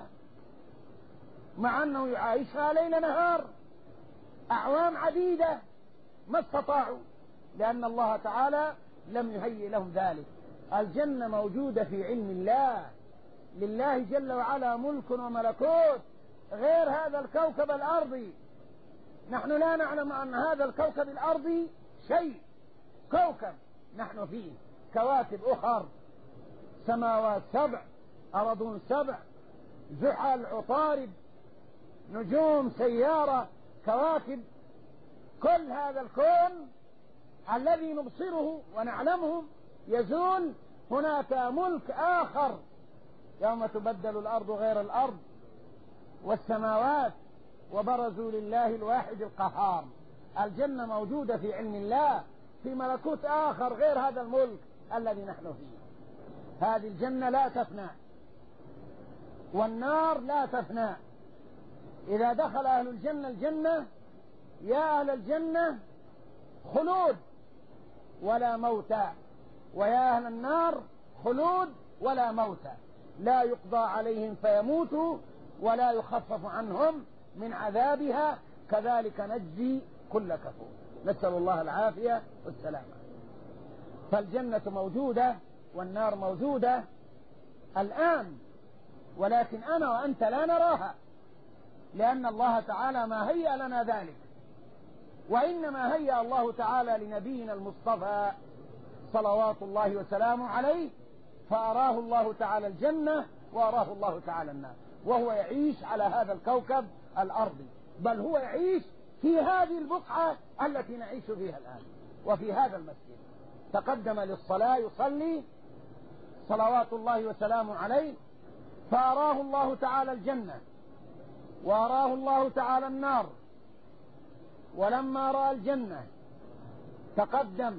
مع أنه يعيشها ليل نهار أعوام عديدة ما استطاعوا، لأن الله تعالى لم يهيئ لهم ذلك. الجنة موجودة في علم الله، لله جل وعلا ملك وملكوت غير هذا الكوكب الأرضي. نحن لا نعلم أن هذا الكوكب الأرضي شيء، كوكب نحن فيه، كواكب أخر، سماوات 7، أرض 7، زحل، عطارد، نجوم، سيارة، كواكب. كل هذا الكون الذي نبصره ونعلمه يزول. هناك ملك آخر، يوم تبدل الأرض غير الأرض والسماوات وبرزوا لله الواحد القهار. الجنة موجودة في علم الله في ملكوت آخر غير هذا الملك الذي نحن فيه. هذه الجنة لا تفنى والنار لا تفنى. إذا دخل أهل الجنة الجنة يا أهل الجنة خلود ولا موت، ويا أهل النار خلود ولا موت، لا يقضى عليهم فيموتوا ولا يخفف عنهم من عذابها، كذلك نجزي كل كفور. نسأل الله العافية والسلامة. فالجنة موجودة والنار موجودة الآن، ولكن أنا وأنت لا نراها، لأن الله تعالى ما هيأ لنا ذلك، وإنما هيأ الله تعالى لنبينا المصطفى صلوات الله وسلامه عليه، فأراه الله تعالى الجنة وأراه الله تعالى النار، وهو يعيش على هذا الكوكب الأرضي، بل هو يعيش في هذه البقعة التي نعيش فيها الآن وفي هذا المسجد. تقدم للصلاة يصلي صلوات الله وسلامه عليه، فأراه الله تعالى الجنة وأراه الله تعالى النار. ولما رأى الجنة تقدم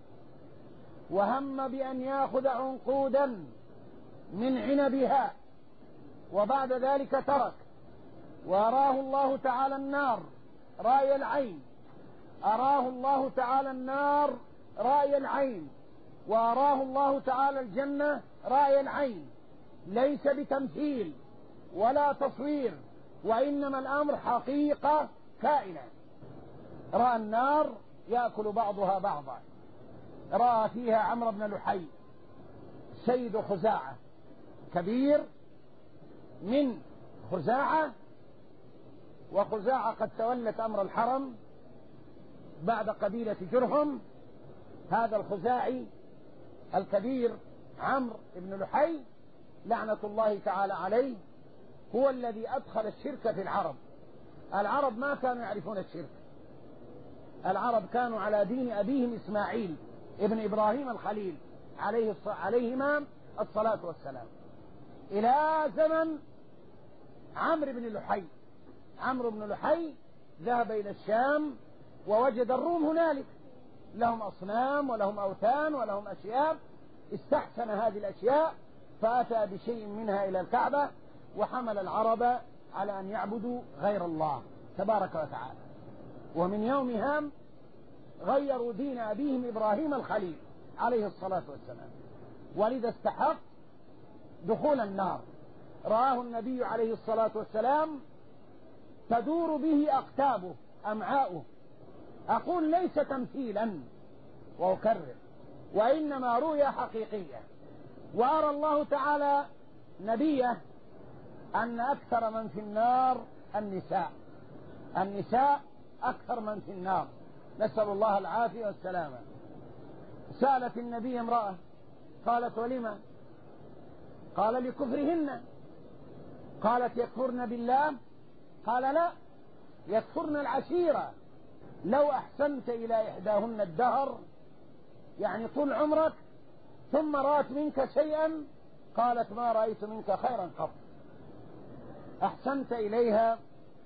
وهم بأن يأخذ عنقودا من عنبها، وبعد ذلك ترك. وأراه الله تعالى النار رأي العين، أراه الله تعالى النار رأي العين، وأراه الله تعالى الجنة رأي العين، ليس بتمثيل ولا تصوير، وإنما الأمر حقيقة كائنة. رأى النار يأكل بعضها بعضا، رأى فيها عمرو بن لحي سيد خزاعة كبير من خزاعة، وخزاعة قد تولت أمر الحرم بعد قبيلة جرهم. هذا الخزاعي الكبير عمرو بن لحي لعنة الله تعالى عليه هو الذي أدخل الشرك في العرب. العرب ما كانوا يعرفون الشرك، العرب كانوا على دين أبيهم إسماعيل ابن إبراهيم الخليل عليهما الصلاة والسلام، إلى زمن عمرو بن لحي. عمرو بن لحي ذهب إلى الشام ووجد الروم هنالك لهم أصنام ولهم أوثان ولهم أشياء، استحسن هذه الأشياء فأتى بشيء منها إلى الكعبة، وحمل العرب على أن يعبدوا غير الله تبارك وتعالى. ومن يومها غيروا دين أبيهم إبراهيم الخليل عليه الصلاة والسلام، ولذا استحق دخول النار. رآه النبي عليه الصلاة والسلام تدور به أقتابه أمعاؤه. أقول ليس تمثيلا وأكرر، وإنما رؤيا حقيقية. وأرى الله تعالى نبيه أن أكثر من في النار النساء أكثر من في النار، نسأل الله العافية والسلامة. سألت النبي امرأة قالت ولما؟ قال لكفرهن. قالت يكفرن بالله؟ قال لا، يكفرن العشيرة. لو أحسنت إلى إحداهن الدهر، يعني طول عمرك، ثم رأت منك شيئا قالت ما رأيت منك خيرا قط. أحسنت إليها،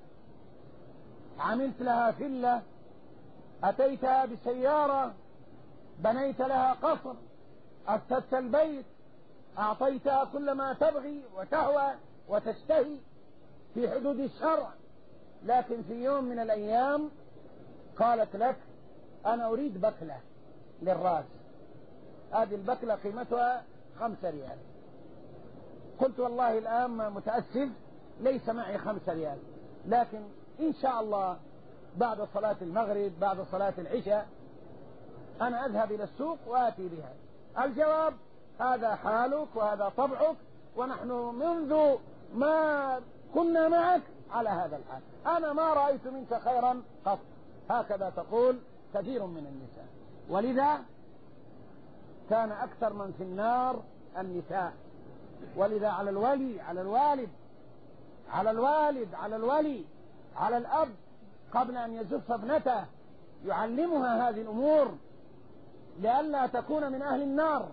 عملت لها فلة، أتيتها بسيارة، بنيت لها قصر، أفسدت البيت، أعطيتها كل ما تبغي وتهوى وتشتهي في حدود الشرع، لكن في يوم من الأيام قالت لك أنا أريد بكلة للرأس، هذه البكلة قيمتها 5 ريال. قلت والله الآن متأسف ليس معي 5 ريال، لكن إن شاء الله بعد صلاة المغرب بعد صلاة العشاء أنا أذهب إلى السوق وآتي بها. الجواب هذا حالك وهذا طبعك، ونحن منذ ما كنا معك على هذا الحال، أنا ما رأيت منك خيرا قط. هكذا تقول كثير من النساء، ولذا كان أكثر من في النار النساء. ولذا على الولي على الوالد على الوالد على الولي على الأب قبل أن يزف ابنته يعلمها هذه الأمور لئلا تكون من أهل النار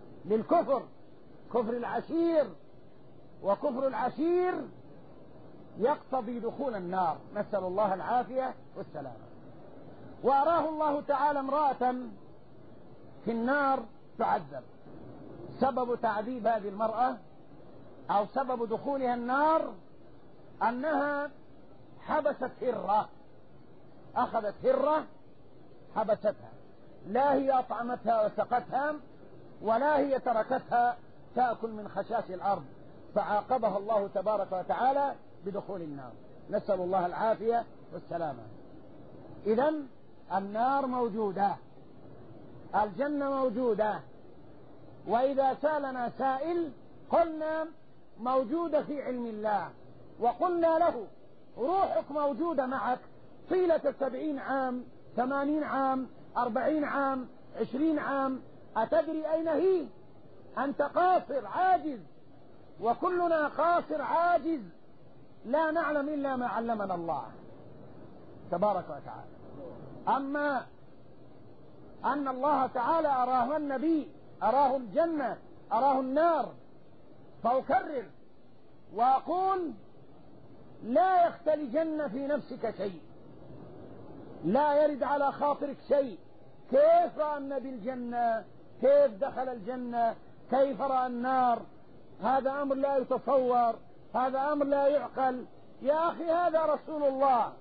للكفر، كفر العشير. وكفر العشير يقتضي دخول النار، نسأل الله العافية والسلامة. وأراه الله تعالى امرأة في النار تعذب. سبب تعذيب هذه المرأة أو سبب دخولها النار أنها حبست هرة، أخذت هرة حبستها، لا هي أطعمتها وسقتها ولا هي تركتها تأكل من خشاش الأرض، فعاقبها الله تبارك وتعالى بدخول النار، نسأل الله العافية والسلامة. إذن النار موجودة، الجنة موجودة، وإذا سألنا سائل قلنا موجودة في علم الله، وقلنا له روحك موجودة معك طيلة 70 عام 80 عام 40 عام 20 عام، أتدري أين هي؟ أنت قاصر عاجز، وكلنا قاصر عاجز، لا نعلم إلا ما علمنا الله تبارك وتعالى. أما أن الله تعالى أراه النبي، أراه الجنة، أراه النار، فأكرر وأقول لا يختلجن في نفسك شيء، لا يرد على خاطرك شيء. كيف رأى النبي الجنة؟ كيف دخل الجنة؟ كيف رأى النار؟ هذا أمر لا يتصور، هذا أمر لا يعقل. يا أخي هذا رسول الله،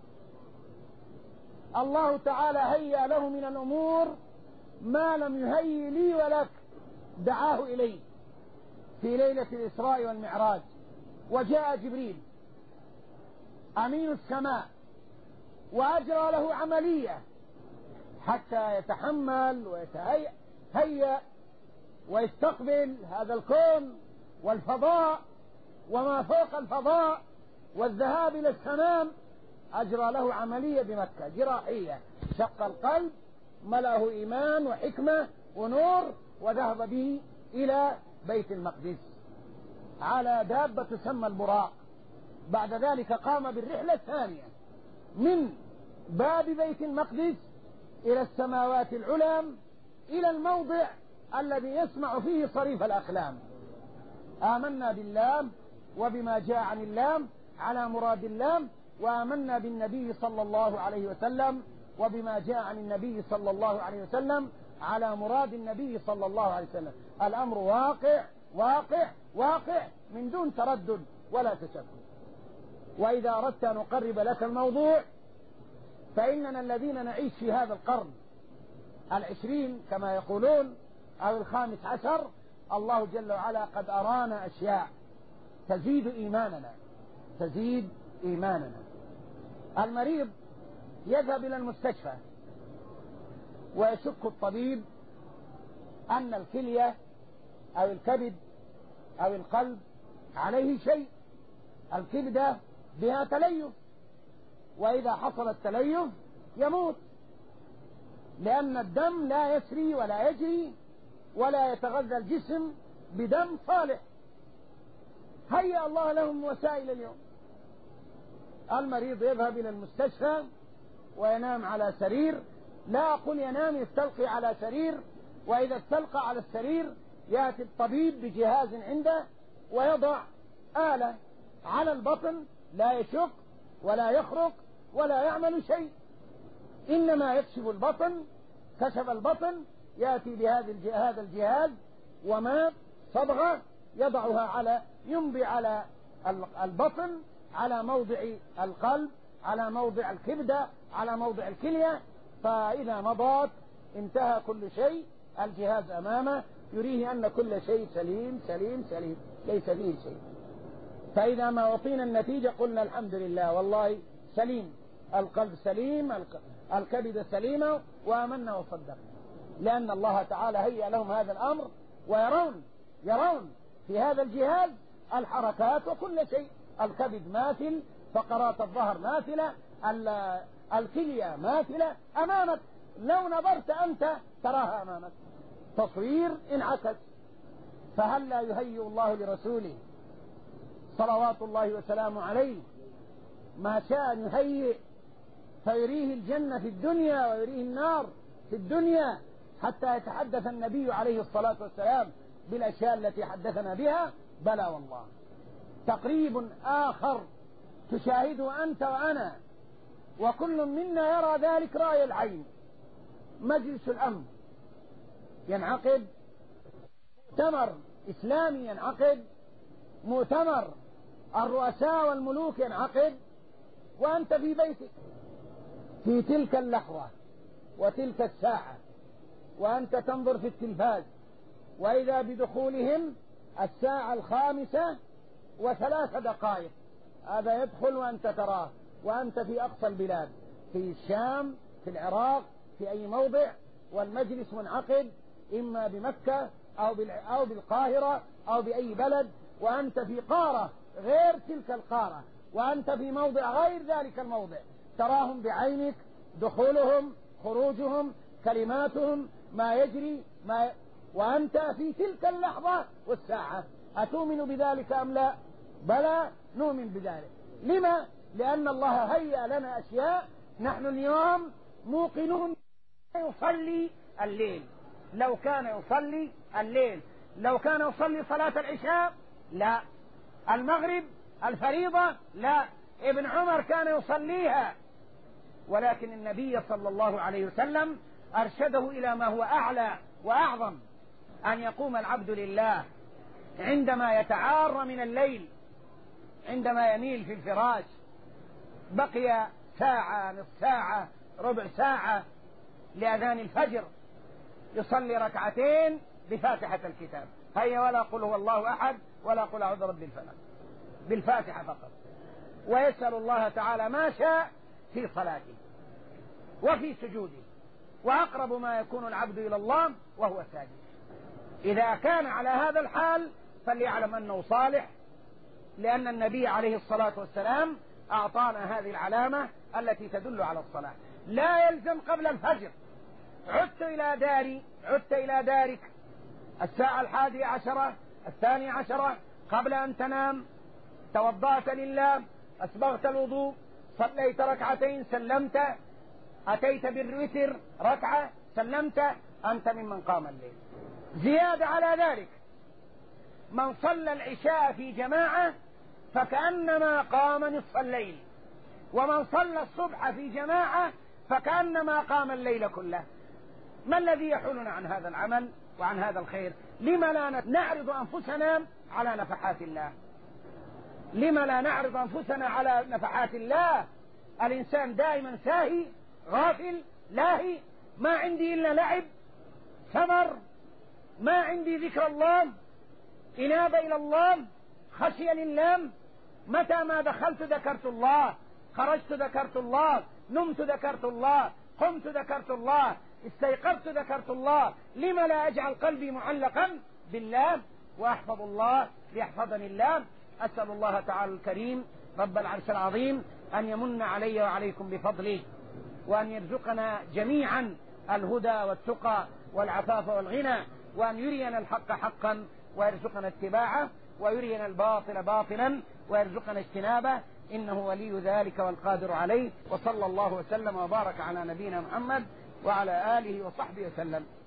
الله تعالى هيأ له من الأمور ما لم يهيئ لي ولك. دعاه إليه في ليلة الإسراء والمعراج، وجاء جبريل أمين السماء وأجرى له عملية حتى يتحمل ويتهيأ ويستقبل هذا الكون والفضاء وما فوق الفضاء والذهاب إلى السماء. أجرى له عملية بمكة جراحية، شق القلب، ملأه إيمان وحكمة ونور، وذهب به إلى بيت المقدس على دابة تسمى البراق. بعد ذلك قام بالرحلة الثانية من باب بيت المقدس إلى السماوات العلى، إلى الموضع الذي يسمع فيه صريف الأقلام. آمنا بالله وبما جاء عن الله على مراد الله، وآمنا بالنبي صلى الله عليه وسلم وبما جاء عن النبي صلى الله عليه وسلم على مراد النبي صلى الله عليه وسلم. الأمر واقع واقع واقع من دون تردد ولا تشكك. وإذا أردت أن أقرب لك الموضوع، فإننا الذين نعيش في هذا القرن 20 كما يقولون أو 15، الله جل وعلا قد أرانا أشياء تزيد إيماننا، تزيد إيماننا. المريض يذهب إلى المستشفى ويشك الطبيب أن الكلية أو الكبد أو القلب عليه شيء، الكبدة بها تليف، وإذا حصل التليف يموت، لأن الدم لا يسري ولا يجري ولا يتغذى الجسم بدم صالح. هيأ الله لهم وسائل اليوم. المريض يذهب إلى المستشفى وينام على سرير، لا أقول ينام، يستلقي على سرير، وإذا استلقى على السرير يأتي الطبيب بجهاز عنده ويضع آلة على البطن، لا يشق ولا يخرق ولا يعمل شيء، إنما يكشف البطن، كشف البطن، يأتي بهذا الجهاز وما صبغة يضعها على، ينبي على البطن، على موضع القلب، على موضع الكبدة، على موضع الكلية، فإذا مضت انتهى كل شيء. الجهاز أمامه يريه أن كل شيء سليم سليم سليم، ليس فيه شيء. فإذا ما أعطينا النتيجة قلنا الحمد لله والله سليم، القلب سليم، الكبد سليمة، وآمنا وصدقنا، لأن الله تعالى هيأ لهم هذا الأمر، ويرون في هذا الجهاز الحركات وكل شيء. الكبد ماثل، فقرات الظهر ماثلة، الكلية ماثلة أمامك، لو نظرت أنت تراها أمامك، تصوير انعكس. فهل لا يهيئ الله لرسوله صلوات الله وسلامه عليه ما شاء أن يهيئ، فيريه الجنة في الدنيا ويريه النار في الدنيا، حتى يتحدث النبي عليه الصلاة والسلام بالأشياء التي حدثنا بها؟ بلى والله. تقريب آخر تشاهده أنت وأنا وكل منا يرى ذلك رأي العين. مجلس الأمن ينعقد، مؤتمر إسلامي ينعقد، مؤتمر الرؤساء والملوك ينعقد، وأنت في بيتك في تلك اللحظة وتلك الساعة، وأنت تنظر في التلفاز، وإذا بدخولهم 5:03 هذا يدخل وأنت تراه، وأنت في أقصى البلاد، في الشام، في العراق، في أي موضع، والمجلس منعقد إما بمكة أو بالقاهرة أو بأي بلد، وأنت في قارة غير تلك القارة، وأنت في موضع غير ذلك الموضع، تراهم بعينك، دخولهم، خروجهم، كلماتهم، ما يجري وأنت في تلك اللحظة والساعة. أتؤمن بذلك أم لا؟ بلى، نؤمن بذلك. لما؟ لأن الله هيأ لنا أشياء نحن اليوم موقنون. يصلي الليل، لو كان يصلي الليل، لو كان يصلي صلاة العشاء لا، المغرب الفريضة لا، ابن عمر كان يصليها، ولكن النبي صلى الله عليه وسلم أرشده إلى ما هو أعلى وأعظم، أن يقوم العبد لله عندما يتعار من الليل، عندما يميل في الفراش، بقي ساعة، نصف ساعة، ربع ساعة لأذان الفجر، يصلي ركعتين بفاتحة الكتاب، هيا ولا قل هو الله أحد ولا قل أعوذ برب الفلق، بالفاتحة فقط، ويسأل الله تعالى ما شاء في صلاته وفي سجوده، وأقرب ما يكون العبد إلى الله وهو ساجد. إذا كان على هذا الحال فليعلم أنه صالح، لأن النبي عليه الصلاة والسلام أعطانا هذه العلامة التي تدل على الصلاة. لا يلزم قبل الفجر، عدت إلى دارك 11:00 12:00 قبل أن تنام، توضأت لله، أسبغت الوضوء، صليت ركعتين، سلمت، أتيت بالوتر ركعة، سلمت، أنت ممن قام الليل. زيادة على ذلك، من صلى العشاء في جماعة فكأنما قام نصف الليل، ومن صلى الصبح في جماعة فكأنما قام الليل كله. ما الذي يحولنا عن هذا العمل وعن هذا الخير؟ لما لا نعرض أنفسنا على نفحات الله؟ لما لا نعرض أنفسنا على نفحات الله؟ الإنسان دائما ساهي، غافل، لاهي، ما عندي إلا لعب، سمر، ما عندي ذكر الله، إنابة إلى الله، خشية لله. متى ما دخلت ذكرت الله، خرجت ذكرت الله، نمت ذكرت الله، قمت ذكرت الله، استيقظت ذكرت الله. لما لا أجعل قلبي معلقا بالله وأحفظ الله ليحفظني الله؟ أسأل الله تعالى الكريم رب العرش العظيم أن يمن علي وعليكم بفضله، وأن يرزقنا جميعا الهدى والتقى والعفاف والغنى، وأن يرينا الحق حقا ويرزقنا اتباعه، ويرينا الباطل باطلا ويرزقنا اجتنابه، إنه ولي ذلك والقادر عليه. وصلى الله وسلم وبارك على نبينا محمد وعلى آله وصحبه وسلم.